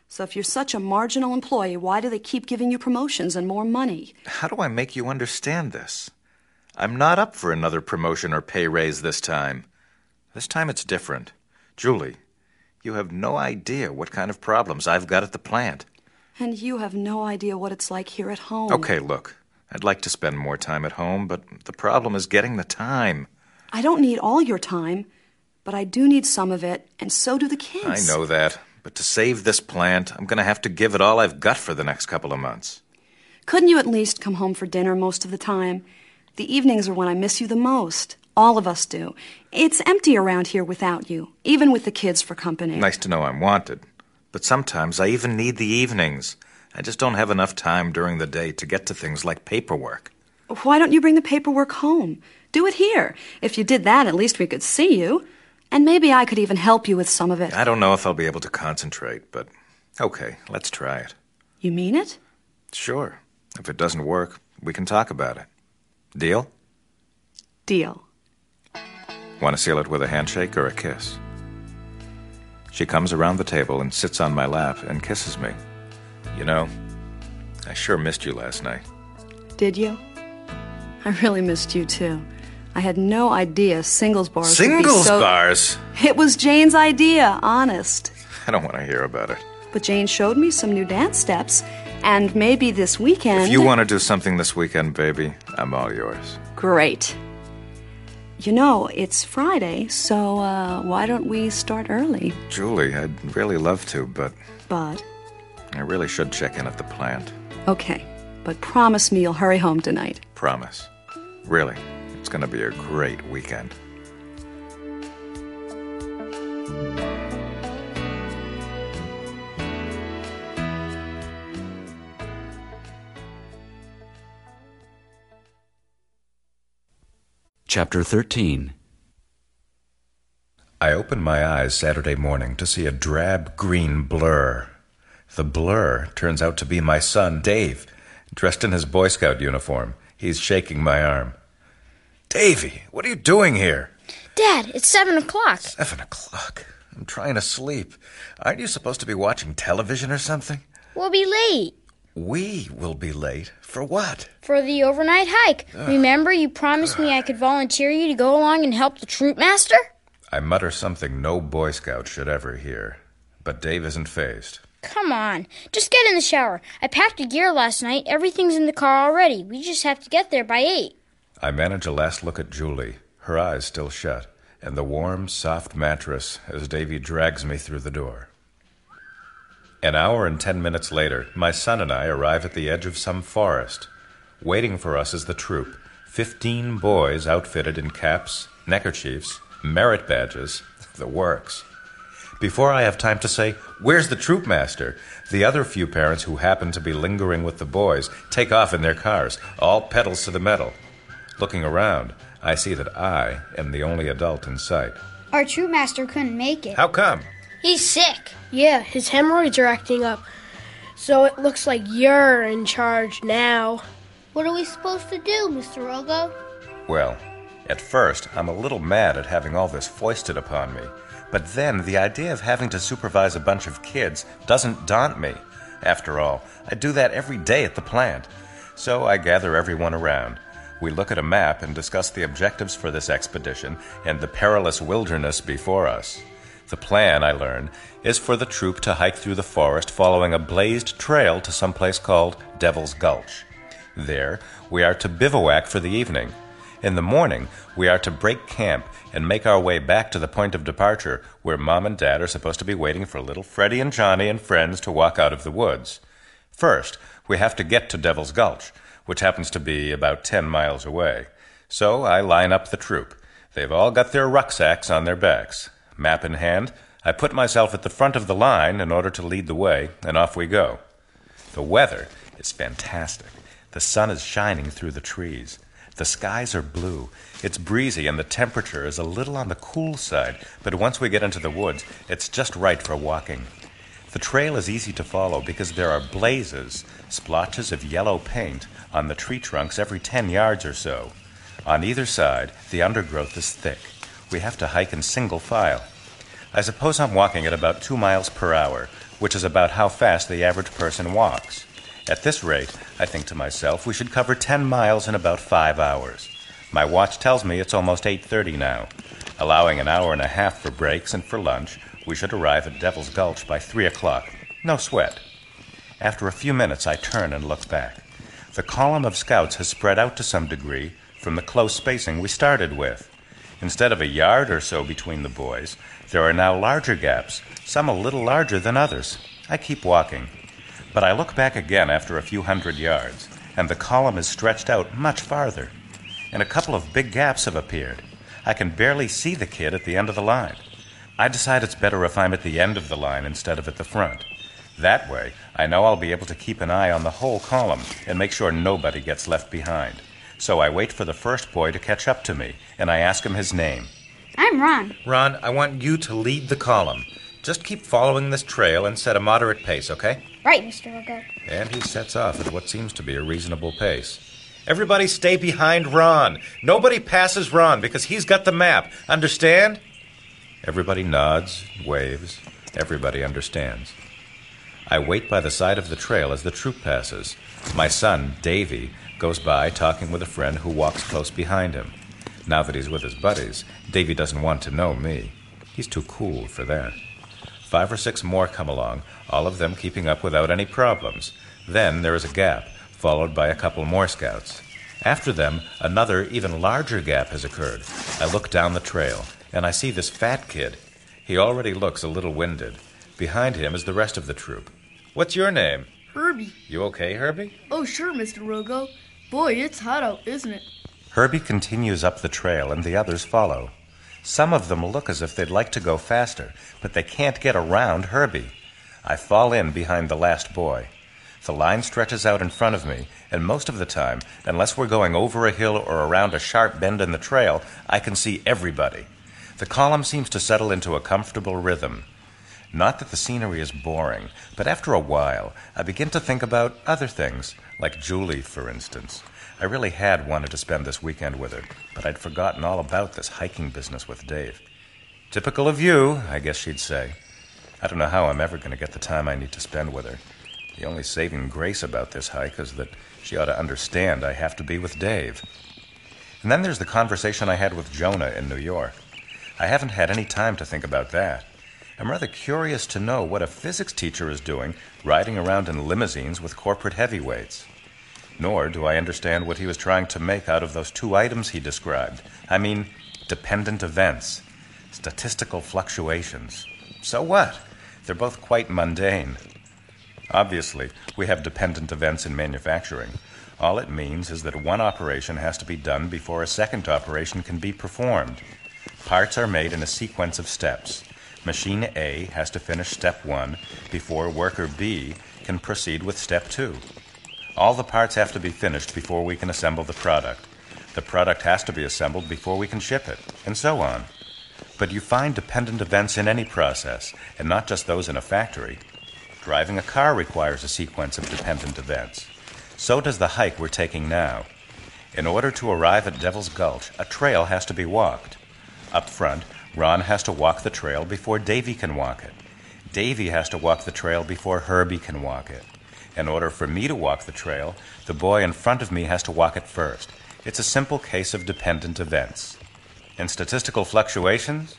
Speaker 9: So if you're such a marginal employee, why do they keep giving you promotions and more money?
Speaker 6: How do I make you understand this? I'm not up for another promotion or pay raise this time. This time it's different. Julie, you have no idea what kind of problems I've got at the plant.
Speaker 9: And you have no idea what it's like here at home.
Speaker 6: Okay, look, I'd like to spend more time at home, but the problem is getting the time.
Speaker 9: I don't need all your time, but I do need some of it, and so do the kids.
Speaker 6: I know that, but to save this plant, I'm going to have to give it all I've got for the next couple of months.
Speaker 9: Couldn't you at least come home for dinner most of the time? The evenings are when I miss you the most. All of us do. It's empty around here without you, even with the kids for company.
Speaker 6: Nice to know I'm wanted. But sometimes I even need the evenings. I just don't have enough time during the day to get to things like paperwork.
Speaker 9: Why don't you bring the paperwork home? Do it here. If you did that, at least we could see you. And maybe I could even help you with some of it.
Speaker 6: I don't know if I'll be able to concentrate, but okay, let's try it.
Speaker 9: You mean it?
Speaker 6: Sure. If it doesn't work, we can talk about it. Deal?
Speaker 9: Deal.
Speaker 6: Want to seal it with a handshake or a kiss? She comes around the table and sits on my lap and kisses me. You know, I sure missed you last night.
Speaker 9: Did you? I really missed you, too. I had no idea singles bars
Speaker 6: Singles
Speaker 9: would be so...
Speaker 6: bars?
Speaker 9: It was Jane's idea, honest.
Speaker 6: I don't want to hear about it.
Speaker 9: But Jane showed me some new dance steps, and maybe this weekend...
Speaker 6: If you want to do something this weekend, baby, I'm all yours.
Speaker 9: Great. You know, it's Friday, so uh, why don't we start early?
Speaker 6: Julie, I'd really love to, but...
Speaker 9: But?
Speaker 6: I really should check in at the plant.
Speaker 9: Okay, but promise me you'll hurry home tonight.
Speaker 6: Promise. Really, it's going to be a great weekend.
Speaker 8: Chapter thirteen.
Speaker 6: I opened my eyes Saturday morning to see a drab green blur. The blur turns out to be my son, Dave, dressed in his Boy Scout uniform. He's shaking my arm. Davy, what are you doing here?
Speaker 11: Dad, it's seven o'clock.
Speaker 6: Seven o'clock? I'm trying to sleep. Aren't you supposed to be watching television or something?
Speaker 11: We'll be late.
Speaker 6: We will be late. For what?
Speaker 11: For the overnight hike.
Speaker 6: Ugh.
Speaker 11: Remember you promised me I could volunteer you to go along and help the troop master?
Speaker 6: I mutter something no Boy Scout should ever hear. But Dave isn't fazed.
Speaker 11: Come on. Just get in the shower. I packed the gear last night. Everything's in the car already. We just have to get there by eight.
Speaker 6: I manage a last look at Julie, her eyes still shut, and the warm, soft mattress as Davy drags me through the door. An hour and ten minutes later, my son and I arrive at the edge of some forest. Waiting for us is the troop, fifteen boys outfitted in caps, neckerchiefs, merit badges, the works. Before I have time to say, "Where's the troop master?" the other few parents who happen to be lingering with the boys take off in their cars, all pedals to the metal. Looking around, I see that I am the only adult in sight.
Speaker 12: Our troop master couldn't make it.
Speaker 6: How come?
Speaker 11: He's sick.
Speaker 12: Yeah, his hemorrhoids are acting up. So it looks like you're in charge now.
Speaker 11: What are we supposed to do, Mister Rogo?
Speaker 6: Well, at first, I'm a little mad at having all this foisted upon me. But then the idea of having to supervise a bunch of kids doesn't daunt me. After all, I do that every day at the plant. So I gather everyone around. We look at a map and discuss the objectives for this expedition and the perilous wilderness before us. The plan, I learn, is for the troop to hike through the forest following a blazed trail to some place called Devil's Gulch. There, we are to bivouac for the evening. In the morning, we are to break camp and make our way back to the point of departure, where Mom and Dad are supposed to be waiting for little Freddie and Johnny and friends to walk out of the woods. First, we have to get to Devil's Gulch, which happens to be about ten miles away. So I line up the troop. They've all got their rucksacks on their backs. Map in hand, I put myself at the front of the line in order to lead the way, and off we go. The weather is fantastic. The sun is shining through the trees. The skies are blue. It's breezy, and the temperature is a little on the cool side, but once we get into the woods, it's just right for walking. The trail is easy to follow because there are blazes, splotches of yellow paint, on the tree trunks every ten yards or so. On either side, the undergrowth is thick. We have to hike in single file. I suppose I'm walking at about two miles per hour, which is about how fast the average person walks. At this rate, I think to myself, we should cover ten miles in about five hours. My watch tells me it's almost eight thirty now. Allowing an hour and a half for breaks and for lunch, we should arrive at Devil's Gulch by three o'clock. No sweat. After a few minutes, I turn and look back. The column of scouts has spread out to some degree from the close spacing we started with. Instead of a yard or so between the boys, there are now larger gaps, some a little larger than others. I keep walking. But I look back again after a few hundred yards, and the column is stretched out much farther. And a couple of big gaps have appeared. I can barely see the kid at the end of the line. I decide it's better if I'm at the end of the line instead of at the front. That way, I know I'll be able to keep an eye on the whole column and make sure nobody gets left behind. So I wait for the first boy to catch up to me, and I ask him his name.
Speaker 11: I'm Ron.
Speaker 6: Ron, I want you to lead the column. Just keep following this trail and set a moderate pace, okay?
Speaker 11: Right, Mister Rogo.
Speaker 6: And he sets off at what seems to be a reasonable pace. Everybody stay behind Ron. Nobody passes Ron because he's got the map. Understand? Everybody nods, waves. Everybody understands. I wait by the side of the trail as the troop passes. My son, Davy, goes by talking with a friend who walks close behind him. Now that he's with his buddies, Davy doesn't want to know me. He's too cool for that. Five or six more come along, all of them keeping up without any problems. Then there is a gap, followed by a couple more scouts. After them, another, even larger gap has occurred. I look down the trail, and I see this fat kid. He already looks a little winded. Behind him is the rest of the troop. What's your name?
Speaker 8: Herbie.
Speaker 6: You okay, Herbie?
Speaker 8: Oh, sure, Mister Rogo. Boy, it's hot out, isn't it?
Speaker 6: Herbie continues up the trail, and the others follow. Some of them look as if they'd like to go faster, but they can't get around Herbie. I fall in behind the last boy. The line stretches out in front of me, and most of the time, unless we're going over a hill or around a sharp bend in the trail, I can see everybody. The column seems to settle into a comfortable rhythm. Not that the scenery is boring, but after a while, I begin to think about other things, like Julie, for instance. I really had wanted to spend this weekend with her, but I'd forgotten all about this hiking business with Dave. Typical of you, I guess she'd say. I don't know how I'm ever going to get the time I need to spend with her. The only saving grace about this hike is that she ought to understand I have to be with Dave. And then there's the conversation I had with Jonah in New York. I haven't had any time to think about that. I'm rather curious to know what a physics teacher is doing riding around in limousines with corporate heavyweights. Nor do I understand what he was trying to make out of those two items he described. I mean, dependent events, statistical fluctuations. So what? They're both quite mundane. Obviously, we have dependent events in manufacturing. All it means is that one operation has to be done before a second operation can be performed. Parts are made in a sequence of steps. Machine A has to finish step one before worker B can proceed with step two. All the parts have to be finished before we can assemble the product. The product has to be assembled before we can ship it, and so on. But you find dependent events in any process, and not just those in a factory. Driving a car requires a sequence of dependent events. So does the hike we're taking now. In order to arrive at Devil's Gulch, a trail has to be walked. Up front, Ron has to walk the trail before Davy can walk it. Davy has to walk the trail before Herbie can walk it. In order for me to walk the trail, the boy in front of me has to walk it first. It's a simple case of dependent events. And statistical fluctuations?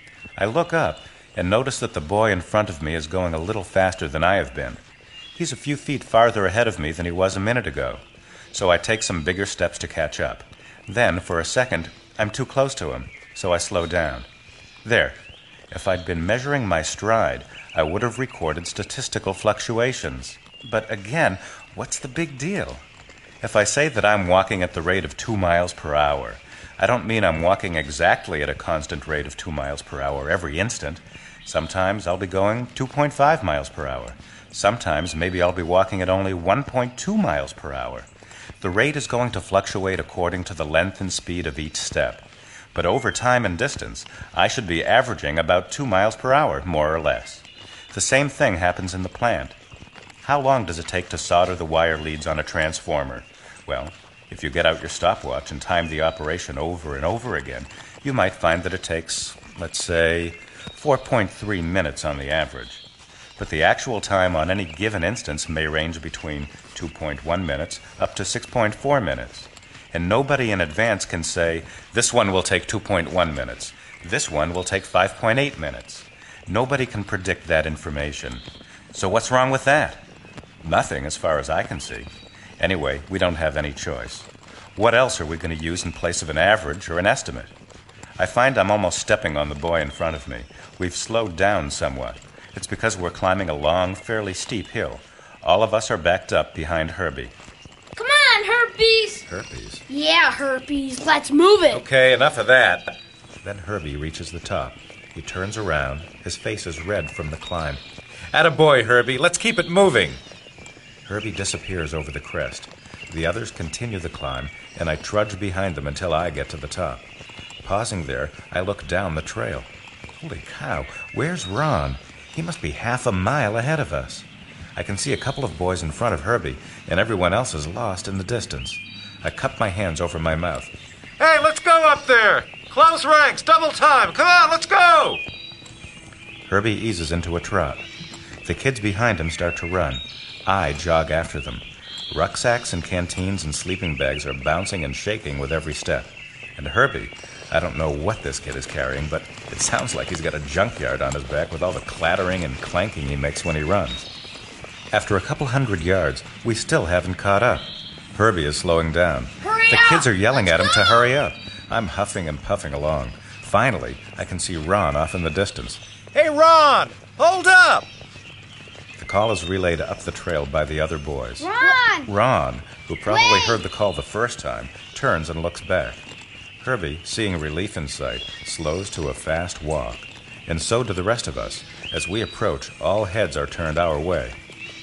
Speaker 6: I look up and notice that the boy in front of me is going a little faster than I have been. He's a few feet farther ahead of me than he was a minute ago, so I take some bigger steps to catch up. Then, for a second, I'm too close to him, so I slow down. There. If I'd been measuring my stride, I would have recorded statistical fluctuations. But again, what's the big deal? If I say that I'm walking at the rate of two miles per hour, I don't mean I'm walking exactly at a constant rate of two miles per hour every instant. Sometimes I'll be going two point five miles per hour. Sometimes maybe I'll be walking at only one point two miles per hour. The rate is going to fluctuate according to the length and speed of each step. But over time and distance, I should be averaging about two miles per hour, more or less. The same thing happens in the plant. How long does it take to solder the wire leads on a transformer? Well, if you get out your stopwatch and time the operation over and over again, you might find that it takes, let's say, four point three minutes on the average. but the actual time on any given instance may range between two point one minutes up to six point four minutes. And nobody in advance can say, this one will take two point one minutes, this one will take five point eight minutes. Nobody can predict that information. So what's wrong with that? Nothing, as far as I can see. Anyway, we don't have any choice. What else are we going to use in place of an average or an estimate? I find I'm almost stepping on the boy in front of me. We've slowed down somewhat. It's because we're climbing a long, fairly steep hill. All of us are backed up behind Herbie.
Speaker 11: Come on, Herpes!
Speaker 6: Herpes?
Speaker 11: Yeah, Herpes. Let's move it.
Speaker 6: Okay, enough of that. Then Herbie reaches the top. He turns around. His face is red from the climb. Attaboy, Herbie. Let's keep it moving. Herbie disappears over the crest. The others continue the climb, and I trudge behind them until I get to the top. Pausing there, I look down the trail. Holy cow, where's Ron? He must be half a mile ahead of us. I can see a couple of boys in front of Herbie, and everyone else is lost in the distance. I cup my hands over my mouth. Hey, let's go up there! Close ranks, double time! Come on, let's go! Herbie eases into a trot. The kids behind him start to run. I jog after them. Rucksacks and canteens and sleeping bags are bouncing and shaking with every step. And Herbie, I don't know what this kid is carrying, but it sounds like he's got a junkyard on his back with all the clattering and clanking he makes when he runs. After a couple hundred yards, we still haven't caught up. Herbie is slowing down.
Speaker 11: Hurry
Speaker 6: the
Speaker 11: up!
Speaker 6: kids are yelling
Speaker 11: Let's
Speaker 6: at him
Speaker 11: go!
Speaker 6: to hurry up. I'm huffing and puffing along. Finally, I can see Ron off in the distance. Hey, Ron! Hold up! The call is relayed up the trail by the other boys.
Speaker 11: Ron!
Speaker 6: Ron, who probably
Speaker 11: Wait!
Speaker 6: heard the call the first time, turns and looks back. Herbie, seeing relief in sight, slows to a fast walk. And so do the rest of us. As we approach, all heads are turned our way.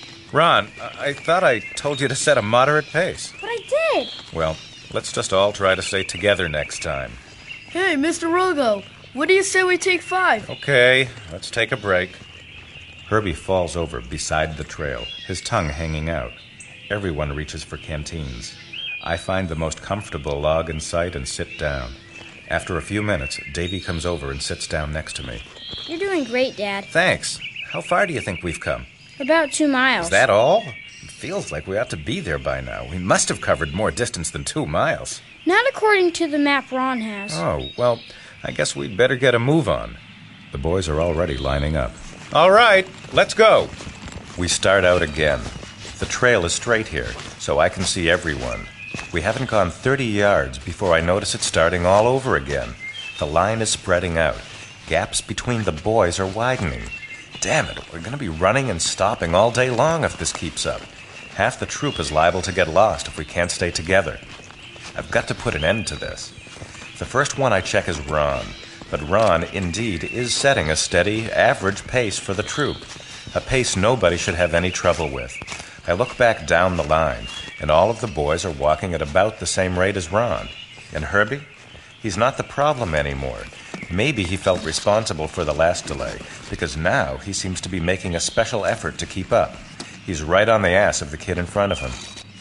Speaker 6: Ron, I thought I told you to set a moderate pace.
Speaker 11: But I did.
Speaker 6: Well, let's just all try to stay together next time.
Speaker 8: Hey, Mister Rogo, what do you say we take five?
Speaker 6: Okay, let's take a break. Herbie falls over beside the trail, his tongue hanging out. Everyone reaches for canteens. I find the most comfortable log in sight and sit down. After a few minutes, Davy comes over and sits down next to me.
Speaker 11: You're doing great, Dad.
Speaker 6: Thanks. How far do you think we've come?
Speaker 11: About two miles.
Speaker 6: Is that all? It feels like we ought to be there by now. We must have covered more distance than two miles.
Speaker 11: Not according to the map Ron has.
Speaker 6: Oh, well, I guess we'd better get a move on. The boys are already lining up. All right, let's go. We start out again. The trail is straight here, so I can see everyone. We haven't gone thirty yards before I notice it starting all over again. The line is spreading out. Gaps between the boys are widening. Damn it, we're going to be running and stopping all day long if this keeps up. Half the troop is liable to get lost if we can't stay together. I've got to put an end to this. The first one I check is Ron. But Ron, indeed, is setting a steady, average pace for the troop. A pace nobody should have any trouble with. I look back down the line, and all of the boys are walking at about the same rate as Ron. And Herbie? He's not the problem anymore. Maybe he felt responsible for the last delay, because now he seems to be making a special effort to keep up. He's right on the ass of the kid in front of him.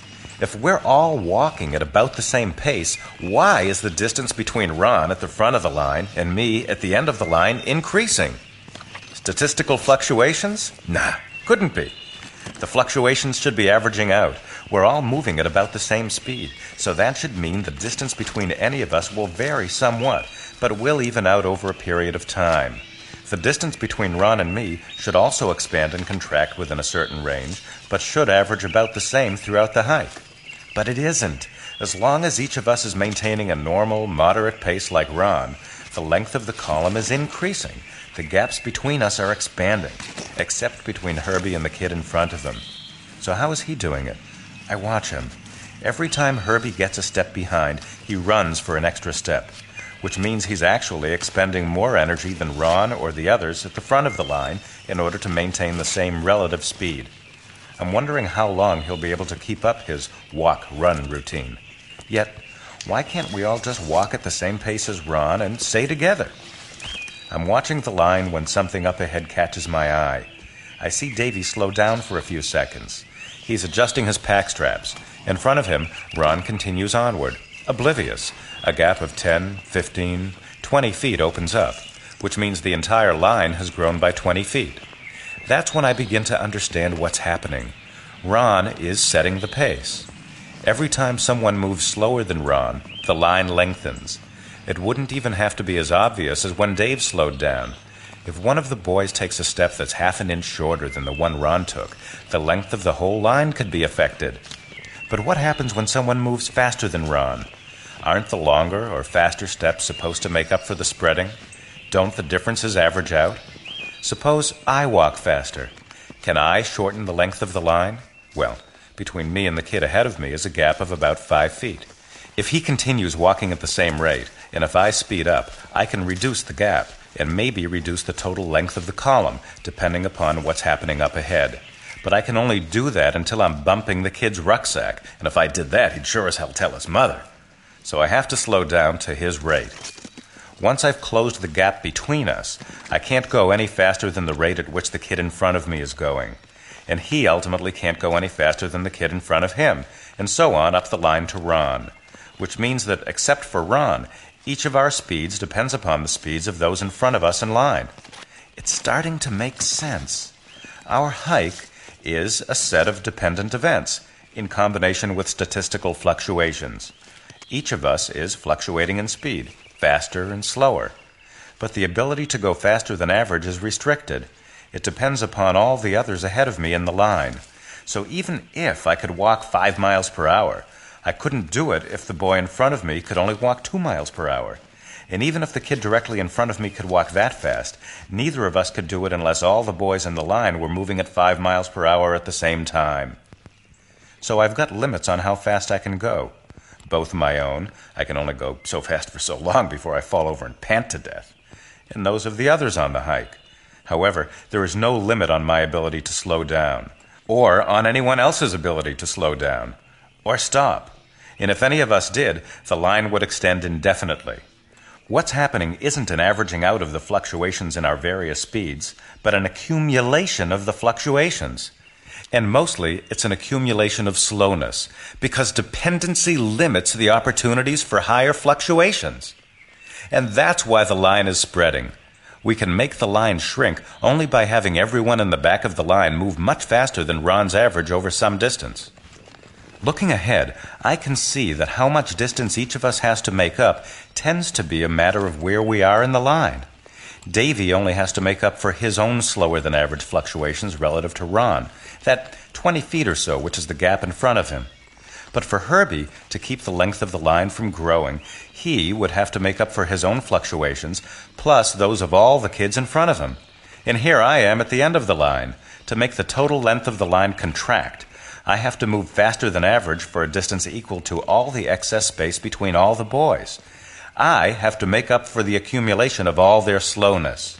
Speaker 6: If we're all walking at about the same pace, why is the distance between Ron at the front of the line and me at the end of the line increasing? Statistical fluctuations? Nah, couldn't be. The fluctuations should be averaging out. We're all moving at about the same speed, so that should mean the distance between any of us will vary somewhat, but will even out over a period of time. The distance between Ron and me should also expand and contract within a certain range, but should average about the same throughout the hike. But it isn't. As long as each of us is maintaining a normal, moderate pace like Ron, the length of the column is increasing. The gaps between us are expanding, except between Herbie and the kid in front of him. So how is he doing it? I watch him. Every time Herbie gets a step behind, he runs for an extra step, which means he's actually expending more energy than Ron or the others at the front of the line in order to maintain the same relative speed. I'm wondering how long he'll be able to keep up his walk-run routine. Yet, why can't we all just walk at the same pace as Ron and stay together? I'm watching the line when something up ahead catches my eye. I see Davy slow down for a few seconds. He's adjusting his pack straps. In front of him, Ron continues onward, oblivious. A gap of ten, fifteen, twenty feet opens up, which means the entire line has grown by twenty feet. That's when I begin to understand what's happening. Ron is setting the pace. Every time someone moves slower than Ron, the line lengthens. It wouldn't even have to be as obvious as when Dave slowed down. If one of the boys takes a step that's half an inch shorter than the one Ron took, the length of the whole line could be affected. But what happens when someone moves faster than Ron? Aren't the longer or faster steps supposed to make up for the spreading? Don't the differences average out? Suppose I walk faster. Can I shorten the length of the line? Well, between me and the kid ahead of me is a gap of about five feet. If he continues walking at the same rate, and if I speed up, I can reduce the gap, and maybe reduce the total length of the column, depending upon what's happening up ahead. But I can only do that until I'm bumping the kid's rucksack, and if I did that, he'd sure as hell tell his mother. So I have to slow down to his rate. Once I've closed the gap between us, I can't go any faster than the rate at which the kid in front of me is going. And he ultimately can't go any faster than the kid in front of him, and so on up the line to Ron. Which means that, except for Ron, each of our speeds depends upon the speeds of those in front of us in line. It's starting to make sense. Our hike is a set of dependent events, in combination with statistical fluctuations. Each of us is fluctuating in speed, faster and slower. But the ability to go faster than average is restricted. It depends upon all the others ahead of me in the line. So even if I could walk five miles per hour, I couldn't do it if the boy in front of me could only walk two miles per hour. And even if the kid directly in front of me could walk that fast, neither of us could do it unless all the boys in the line were moving at five miles per hour at the same time. So I've got limits on how fast I can go. Both my own, I can only go so fast for so long before I fall over and pant to death, and those of the others on the hike. However, there is no limit on my ability to slow down, or on anyone else's ability to slow down, or stop. And if any of us did, the line would extend indefinitely. What's happening isn't an averaging out of the fluctuations in our various speeds, but an accumulation of the fluctuations. And mostly, it's an accumulation of slowness, because dependency limits the opportunities for higher fluctuations. And that's why the line is spreading. We can make the line shrink only by having everyone in the back of the line move much faster than Ron's average over some distance. Looking ahead, I can see that how much distance each of us has to make up tends to be a matter of where we are in the line. Davy only has to make up for his own slower-than-average fluctuations relative to Ron, that twenty feet or so, which is the gap in front of him. But for Herbie, to keep the length of the line from growing, he would have to make up for his own fluctuations, plus those of all the kids in front of him. And here I am at the end of the line. To make the total length of the line contract, I have to move faster than average for a distance equal to all the excess space between all the boys. I have to make up for the accumulation of all their slowness.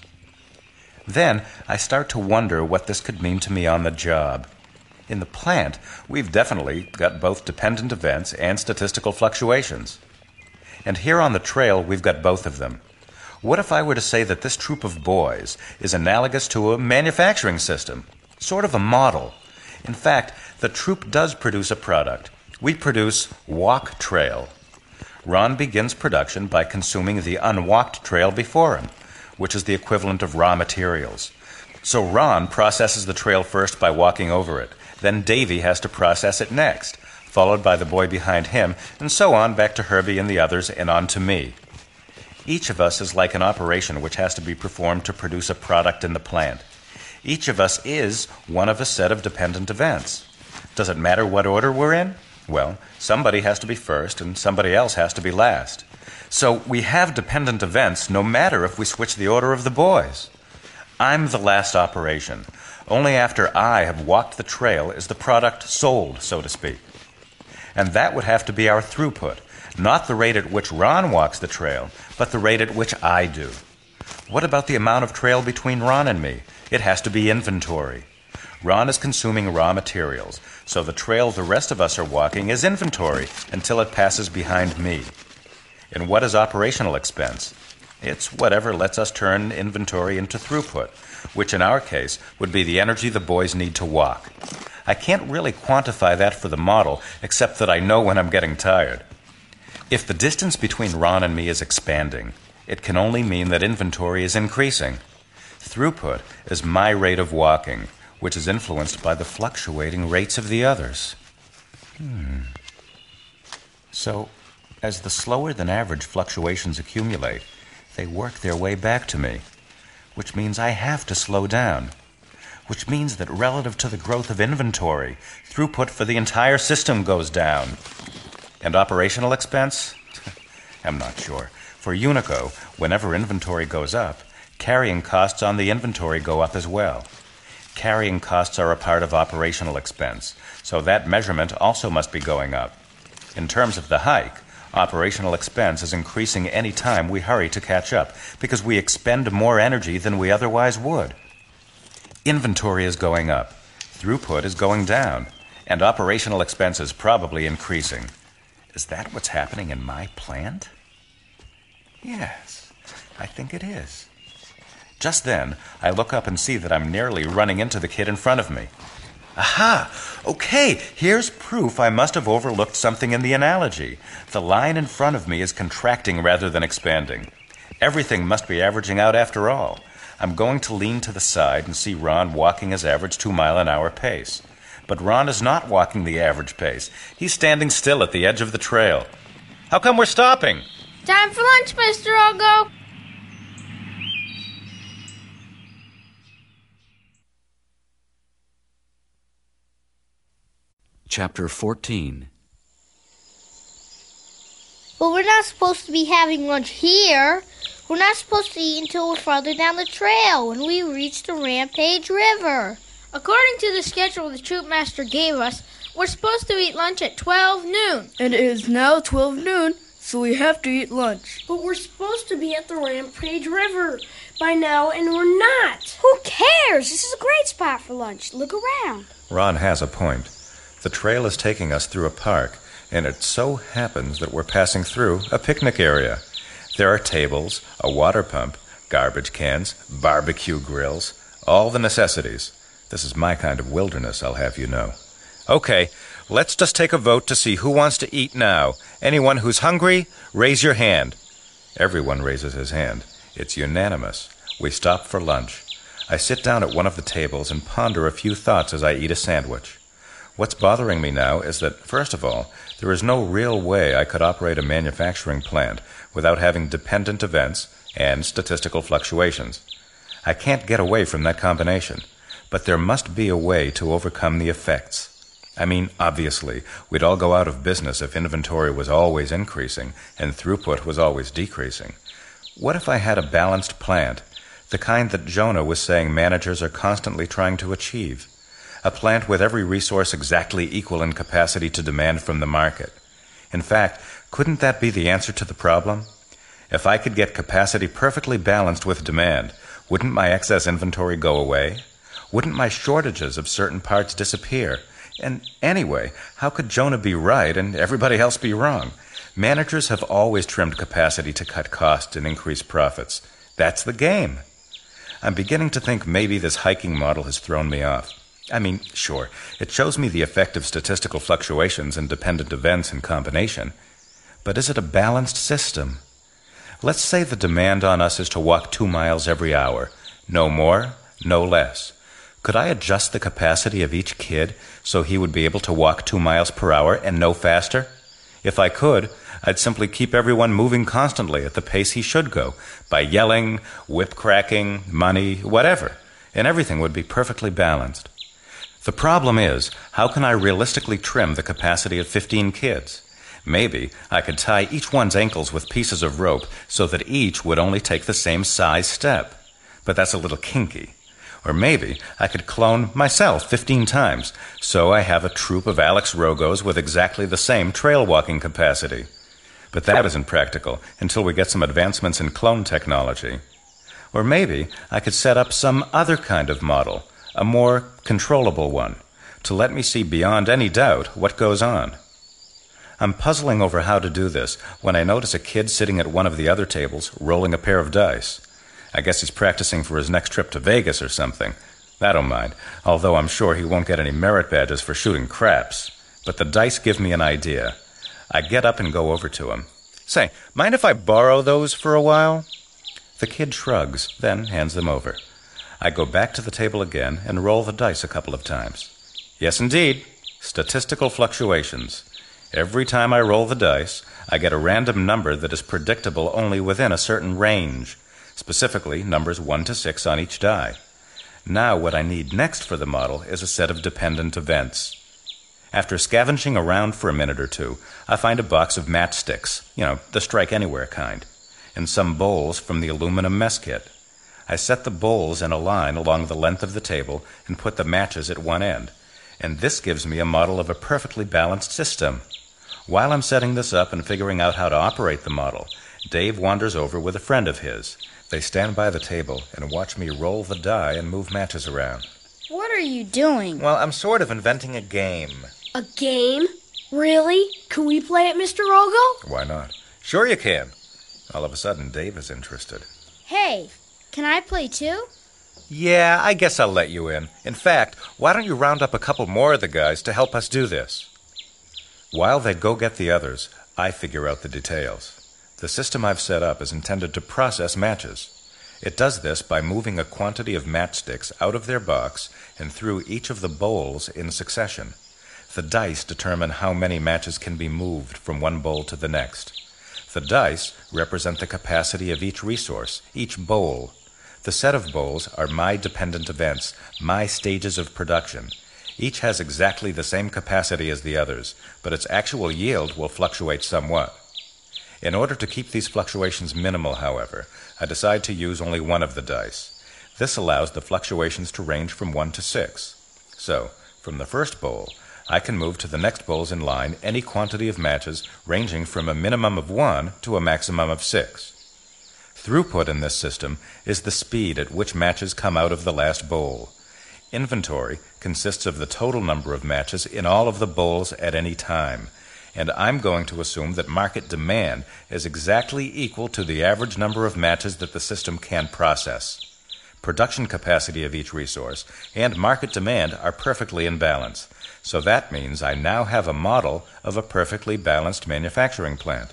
Speaker 6: Then I start to wonder what this could mean to me on the job. In the plant, we've definitely got both dependent events and statistical fluctuations. And here on the trail, we've got both of them. What if I were to say that this troop of boys is analogous to a manufacturing system, sort of a model? In fact, the troop does produce a product. We produce walk trail. Ron begins production by consuming the unwalked trail before him, which is the equivalent of raw materials. So Ron processes the trail first by walking over it. Then Davy has to process it next, followed by the boy behind him, and so on back to Herbie and the others and on to me. Each of us is like an operation which has to be performed to produce a product in the plant. Each of us is one of a set of dependent events. Does it matter what order we're in? Well, somebody has to be first and somebody else has to be last. So we have dependent events no matter if we switch the order of the boys. I'm the last operation. Only after I have walked the trail is the product sold, so to speak. And that would have to be our throughput, not the rate at which Ron walks the trail, but the rate at which I do. What about the amount of trail between Ron and me? It has to be inventory. Ron is consuming raw materials, so the trail the rest of us are walking is inventory until it passes behind me. And what is operational expense? It's whatever lets us turn inventory into throughput, which in our case would be the energy the boys need to walk. I can't really quantify that for the model, except that I know when I'm getting tired. If the distance between Ron and me is expanding, it can only mean that inventory is increasing. Throughput is my rate of walking, which is influenced by the fluctuating rates of the others. Hmm. So, as the slower-than-average fluctuations accumulate, they work their way back to me, which means I have to slow down, which means that relative to the growth of inventory, throughput for the entire system goes down. And operational expense? I'm not sure. For Unico, whenever inventory goes up, carrying costs on the inventory go up as well. Carrying costs are a part of operational expense, so that measurement also must be going up. In terms of the hike, operational expense is increasing any time we hurry to catch up because we expend more energy than we otherwise would. Inventory is going up, throughput is going down, and operational expense is probably increasing. Is that what's happening in my plant? Yes, I think it is. Just then, I look up and see that I'm nearly running into the kid in front of me. Aha! Okay, here's proof I must have overlooked something in the analogy. The line in front of me is contracting rather than expanding. Everything must be averaging out after all. I'm going to lean to the side and see Ron walking his average two-mile-an-hour pace. But Ron is not walking the average pace. He's standing still at the edge of the trail. How come we're stopping?
Speaker 11: Time for lunch, Mister Ogo.
Speaker 13: Chapter fourteen.
Speaker 11: Well, we're not supposed to be having lunch here. We're not supposed to eat until we're farther down the trail when we reach the Rampage River.
Speaker 12: According to the schedule the troop master gave us, we're supposed to eat lunch at twelve noon.
Speaker 8: And it is now twelve noon, so we have to eat lunch.
Speaker 12: But we're supposed to be at the Rampage River by now, and we're not.
Speaker 11: Who cares? This is a great spot for lunch. Look around.
Speaker 6: Ron has a point. The trail is taking us through a park, and it so happens that we're passing through a picnic area. There are tables, a water pump, garbage cans, barbecue grills, all the necessities. This is my kind of wilderness, I'll have you know. Okay, let's just take a vote to see who wants to eat now. Anyone who's hungry, raise your hand. Everyone raises his hand. It's unanimous. We stop for lunch. I sit down at one of the tables and ponder a few thoughts as I eat a sandwich. What's bothering me now is that, first of all, there is no real way I could operate a manufacturing plant without having dependent events and statistical fluctuations. I can't get away from that combination, but there must be a way to overcome the effects. I mean, obviously, we'd all go out of business if inventory was always increasing and throughput was always decreasing. What if I had a balanced plant, the kind that Jonah was saying managers are constantly trying to achieve? A plant with every resource exactly equal in capacity to demand from the market. In fact, couldn't that be the answer to the problem? If I could get capacity perfectly balanced with demand, wouldn't my excess inventory go away? Wouldn't my shortages of certain parts disappear? And anyway, how could Jonah be right and everybody else be wrong? Managers have always trimmed capacity to cut costs and increase profits. That's the game. I'm beginning to think maybe this hiking model has thrown me off. I mean, sure, it shows me the effect of statistical fluctuations and dependent events in combination. But is it a balanced system? Let's say the demand on us is to walk two miles every hour. No more, no less. Could I adjust the capacity of each kid so he would be able to walk two miles per hour and no faster? If I could, I'd simply keep everyone moving constantly at the pace he should go, by yelling, whip-cracking, money, whatever, and everything would be perfectly balanced. The problem is, how can I realistically trim the capacity of fifteen kids? Maybe I could tie each one's ankles with pieces of rope so that each would only take the same size step. But that's a little kinky. Or maybe I could clone myself fifteen times, so I have a troop of Alex Rogos with exactly the same trail walking capacity. But that isn't practical until we get some advancements in clone technology. Or maybe I could set up some other kind of model, a more controllable one, to let me see beyond any doubt what goes on. I'm puzzling over how to do this when I notice a kid sitting at one of the other tables rolling a pair of dice. I guess he's practicing for his next trip to Vegas or something. I don't mind, although I'm sure he won't get any merit badges for shooting craps. But the dice give me an idea. I get up and go over to him. Say, mind if I borrow those for a while? The kid shrugs, then hands them over. I go back to the table again and roll the dice a couple of times. Yes, indeed, statistical fluctuations. Every time I roll the dice, I get a random number that is predictable only within a certain range, specifically numbers one to six on each die. Now what I need next for the model is a set of dependent events. After scavenging around for a minute or two, I find a box of matchsticks, you know, the strike anywhere kind, and some bowls from the aluminum mess kit. I set the bowls in a line along the length of the table and put the matches at one end, and this gives me a model of a perfectly balanced system. While I'm setting this up and figuring out how to operate the model, Dave wanders over with a friend of his. They stand by the table and watch me roll the die and move matches around.
Speaker 14: What are you doing?
Speaker 6: Well, I'm sort of inventing a game.
Speaker 12: A game? Really? Can we play it, Mister Rogo?
Speaker 6: Why not? Sure you can. All of a sudden, Dave is interested.
Speaker 14: Hey, can I play too?
Speaker 6: Yeah, I guess I'll let you in. In fact, why don't you round up a couple more of the guys to help us do this? While they go get the others, I figure out the details. The system I've set up is intended to process matches. It does this by moving a quantity of matchsticks out of their box and through each of the bowls in succession. The dice determine how many matches can be moved from one bowl to the next. The dice represent the capacity of each resource, each bowl. The set of bowls are my dependent events, my stages of production. Each has exactly the same capacity as the others, but its actual yield will fluctuate somewhat. In order to keep these fluctuations minimal, however, I decide to use only one of the dice. This allows the fluctuations to range from one to six. So, from the first bowl, I can move to the next bowls in line any quantity of matches ranging from a minimum of one to a maximum of six. Throughput in this system is the speed at which matches come out of the last bowl. Inventory consists of the total number of matches in all of the bowls at any time, and I'm going to assume that market demand is exactly equal to the average number of matches that the system can process. Production capacity of each resource and market demand are perfectly in balance, so that means I now have a model of a perfectly balanced manufacturing plant.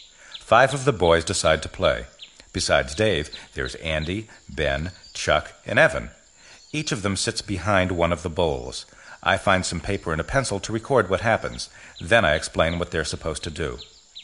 Speaker 6: Five of the boys decide to play. Besides Dave, there's Andy, Ben, Chuck, and Evan. Each of them sits behind one of the bowls. I find some paper and a pencil to record what happens. Then I explain what they're supposed to do.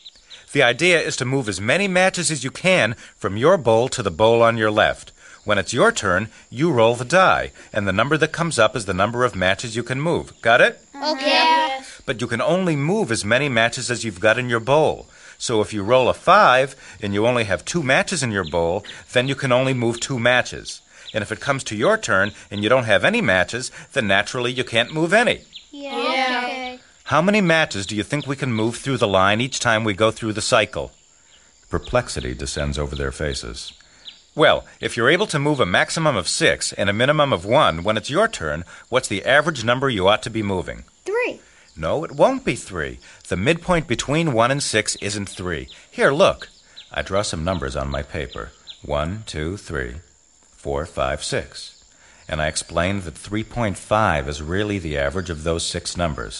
Speaker 6: The idea is to move as many matches as you can from your bowl to the bowl on your left. When it's your turn, you roll the die, and the number that comes up is the number of matches you can move. Got it?
Speaker 11: Okay.
Speaker 6: But you can only move as many matches as you've got in your bowl. So if you roll a five and you only have two matches in your bowl, then you can only move two matches. And if it comes to your turn and you don't have any matches, then naturally you can't move any.
Speaker 11: Yeah. yeah. Okay.
Speaker 6: How many matches do you think we can move through the line each time we go through the cycle? Perplexity descends over their faces. Well, if you're able to move a maximum of six and a minimum of one when it's your turn, what's the average number you ought to be moving?
Speaker 11: Three.
Speaker 6: No, it won't be three. The midpoint between one and six isn't three. Here, look. I draw some numbers on my paper. One, two, three. Four, five, six. And I explained that three point five is really the average of those six numbers.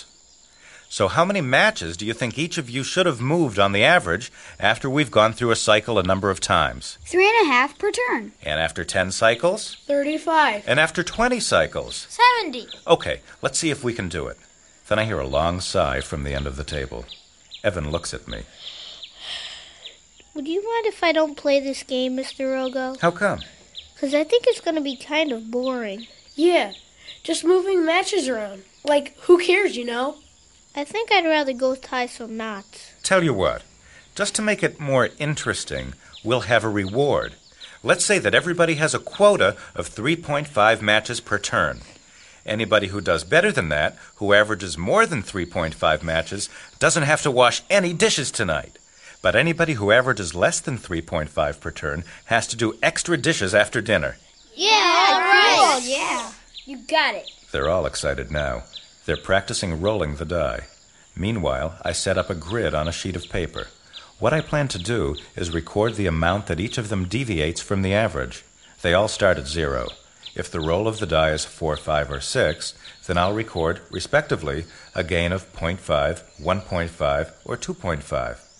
Speaker 6: So how many matches do you think each of you should have moved on the average after we've gone through a cycle a number of times?
Speaker 14: Three and a half per turn.
Speaker 6: And after ten cycles?
Speaker 12: Thirty-five.
Speaker 6: And after twenty cycles?
Speaker 11: Seventy.
Speaker 6: Okay, let's see if we can do it. Then I hear a long sigh from the end of the table. Evan looks at me.
Speaker 11: Would you mind if I don't play this game, Mister Rogo?
Speaker 6: How come?
Speaker 11: Because I think it's going to be kind of boring.
Speaker 12: Yeah, just moving matches around. Like, who cares, you know?
Speaker 11: I think I'd rather go tie some knots.
Speaker 6: Tell you what, just to make it more interesting, we'll have a reward. Let's say that everybody has a quota of three point five matches per turn. Anybody who does better than that, who averages more than three point five matches, doesn't have to wash any dishes tonight. But anybody who averages less than three point five per turn has to do extra dishes after dinner.
Speaker 11: Yeah, all right.
Speaker 14: Cool, yeah. You got it.
Speaker 6: They're all excited now. They're practicing rolling the die. Meanwhile, I set up a grid on a sheet of paper. What I plan to do is record the amount that each of them deviates from the average. They all start at zero. If the roll of the die is four, five, or six, then I'll record, respectively, a gain of zero point five, one point five, or two point five.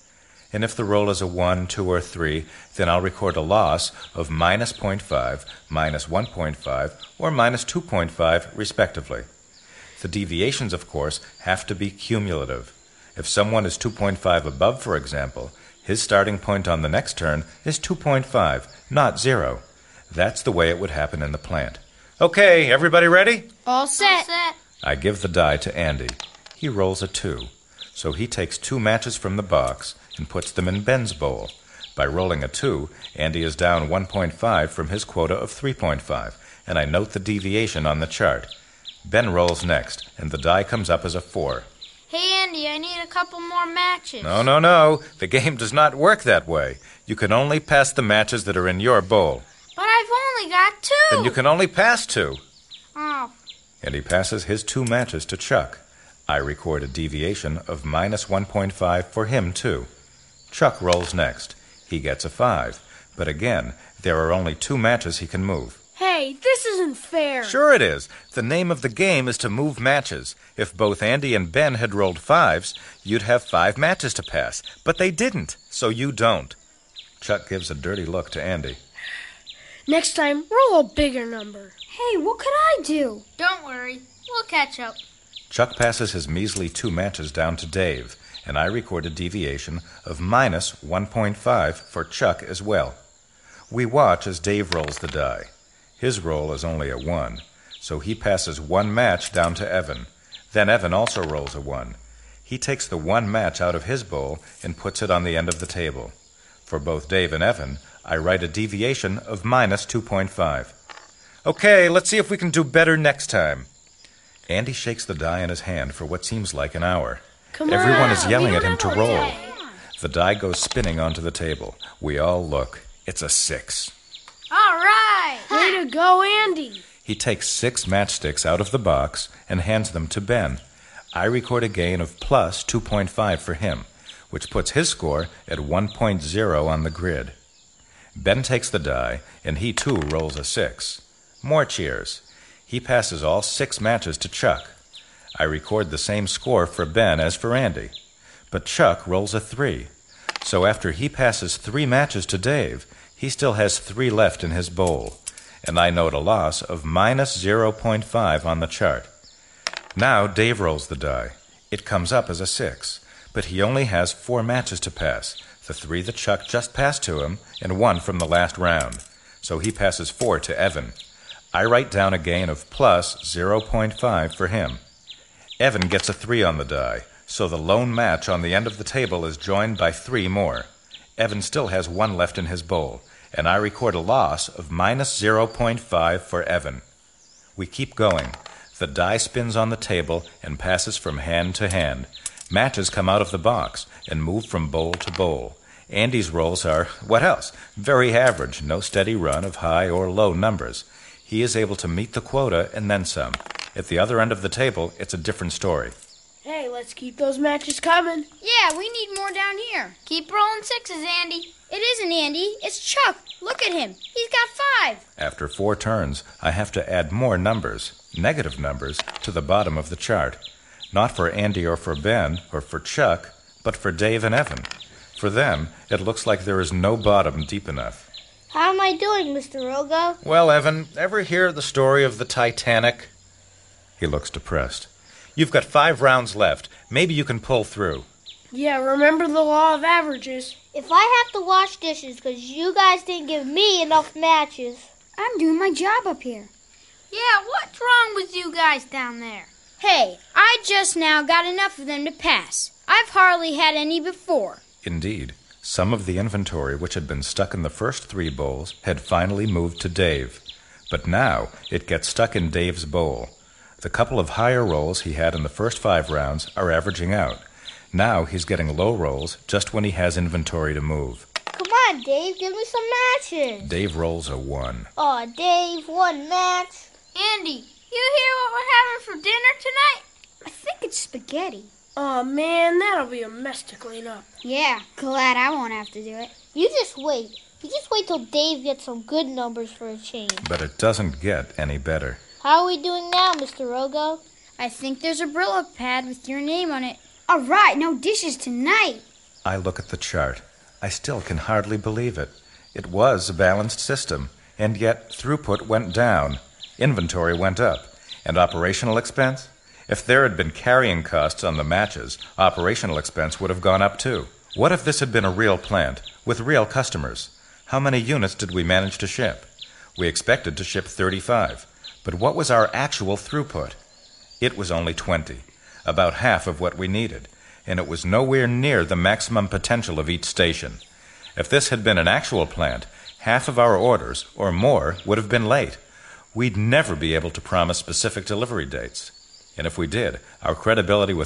Speaker 6: and if the roll is a one, two, or three, then I'll record a loss of minus zero point five, minus one point five, or minus two point five, respectively. The deviations, of course, have to be cumulative. If someone is two point five above, for example, his starting point on the next turn is two point five, not zero. That's the way it would happen in the plant. Okay, everybody ready?
Speaker 14: All set.
Speaker 11: All set.
Speaker 6: I give the die to Andy. He rolls a two, so he takes two matches from the box and puts them in Ben's bowl. By rolling a two, Andy is down one point five from his quota of three point five, and I note the deviation on the chart. Ben rolls next, and the die comes up as a four.
Speaker 11: Hey, Andy, I need a couple more matches.
Speaker 6: No, no, no. The game does not work that way. You can only pass the matches that are in your bowl.
Speaker 11: But I've only got two.
Speaker 6: Then you can only pass two.
Speaker 11: Oh.
Speaker 6: And he passes his two matches to Chuck. I record a deviation of minus one point five for him, too. Chuck rolls next. He gets a five. But again, there are only two matches he can move.
Speaker 12: Hey, this isn't fair.
Speaker 6: Sure it is. The name of the game is to move matches. If both Andy and Ben had rolled fives, you'd have five matches to pass. But they didn't, so you don't. Chuck gives a dirty look to Andy.
Speaker 12: Next time, roll a bigger number.
Speaker 14: Hey, what could I do?
Speaker 11: Don't worry. We'll catch up.
Speaker 6: Chuck passes his measly two matches down to Dave, and I record a deviation of minus one point five for Chuck as well. We watch as Dave rolls the die. His roll is only a one, so he passes one match down to Evan. Then Evan also rolls a one. He takes the one match out of his bowl and puts it on the end of the table. For both Dave and Evan, I write a deviation of minus two point five. Okay, let's see if we can do better next time. Andy shakes the die in his hand for what seems like an hour.
Speaker 12: Come
Speaker 6: Everyone
Speaker 12: on,
Speaker 6: is yelling
Speaker 12: we
Speaker 6: at him
Speaker 12: don't
Speaker 6: to
Speaker 12: have
Speaker 6: roll.
Speaker 12: all day.
Speaker 6: The die goes spinning onto the table. We all look. It's a six.
Speaker 11: All right.
Speaker 12: Way to go, Andy.
Speaker 6: He takes six matchsticks out of the box and hands them to Ben. I record a gain of plus two point five for him, which puts his score at one point zero on the grid. Ben takes the die, and he too rolls a six. More cheers. He passes all six matches to Chuck. I record the same score for Ben as for Andy. But Chuck rolls a three. So after he passes three matches to Dave, he still has three left in his bowl. And I note a loss of minus zero point five on the chart. Now Dave rolls the die. It comes up as a six, but he only has four matches to pass, the three that Chuck just passed to him, and one from the last round. So he passes four to Evan. I write down a gain of plus zero point five for him. Evan gets a three on the die, so the lone match on the end of the table is joined by three more. Evan still has one left in his bowl, and I record a loss of minus zero point five for Evan. We keep going. The die spins on the table and passes from hand to hand. Matches come out of the box and move from bowl to bowl. Andy's rolls are, what else? Very average, no steady run of high or low numbers. He is able to meet the quota and then some. At the other end of the table, it's a different story.
Speaker 12: Hey, let's keep those matches coming.
Speaker 14: Yeah, we need more down here.
Speaker 11: Keep rolling sixes, Andy.
Speaker 14: It isn't Andy, it's Chuck. Look at him. He's got five.
Speaker 6: After four turns, I have to add more numbers, negative numbers, to the bottom of the chart. Not for Andy or for Ben or for Chuck, but for Dave and Evan. For them, it looks like there is no bottom deep enough.
Speaker 11: How am I doing, Mister Rogo?
Speaker 6: Well, Evan, ever hear the story of the Titanic? He looks depressed. You've got five rounds left. Maybe you can pull through.
Speaker 12: Yeah, remember the law of averages.
Speaker 11: If I have to wash dishes because you guys didn't give me enough matches.
Speaker 14: I'm doing my job up here.
Speaker 11: Yeah, what's wrong with you guys down there?
Speaker 14: Hey, I just now got enough of them to pass. I've hardly had any before.
Speaker 6: Indeed, some of the inventory which had been stuck in the first three bowls had finally moved to Dave. But now it gets stuck in Dave's bowl. The couple of higher rolls he had in the first five rounds are averaging out. Now he's getting low rolls just when he has inventory to move.
Speaker 11: Come on, Dave, give me some matches.
Speaker 6: Dave rolls a one.
Speaker 11: Aw, Dave, one match. Andy, you hear what we're having for dinner tonight?
Speaker 14: I think it's spaghetti.
Speaker 12: Oh man, that'll be a mess to clean up.
Speaker 14: Yeah, glad I won't have to do it.
Speaker 11: You just wait. You just wait till Dave gets some good numbers for a change.
Speaker 6: But it doesn't get any better.
Speaker 11: How are we doing now, Mister Rogo?
Speaker 14: I think there's a Brillo pad with your name on it. All right, no dishes tonight.
Speaker 6: I look at the chart. I still can hardly believe it. It was a balanced system, and yet throughput went down, inventory went up, and operational expense? If there had been carrying costs on the matches, operational expense would have gone up too. What if this had been a real plant, with real customers? How many units did we manage to ship? We expected to ship thirty-five, but what was our actual throughput? It was only twenty, about half of what we needed, and it was nowhere near the maximum potential of each station. If this had been an actual plant, half of our orders, or more, would have been late. We'd never be able to promise specific delivery dates. And if we did, our credibility with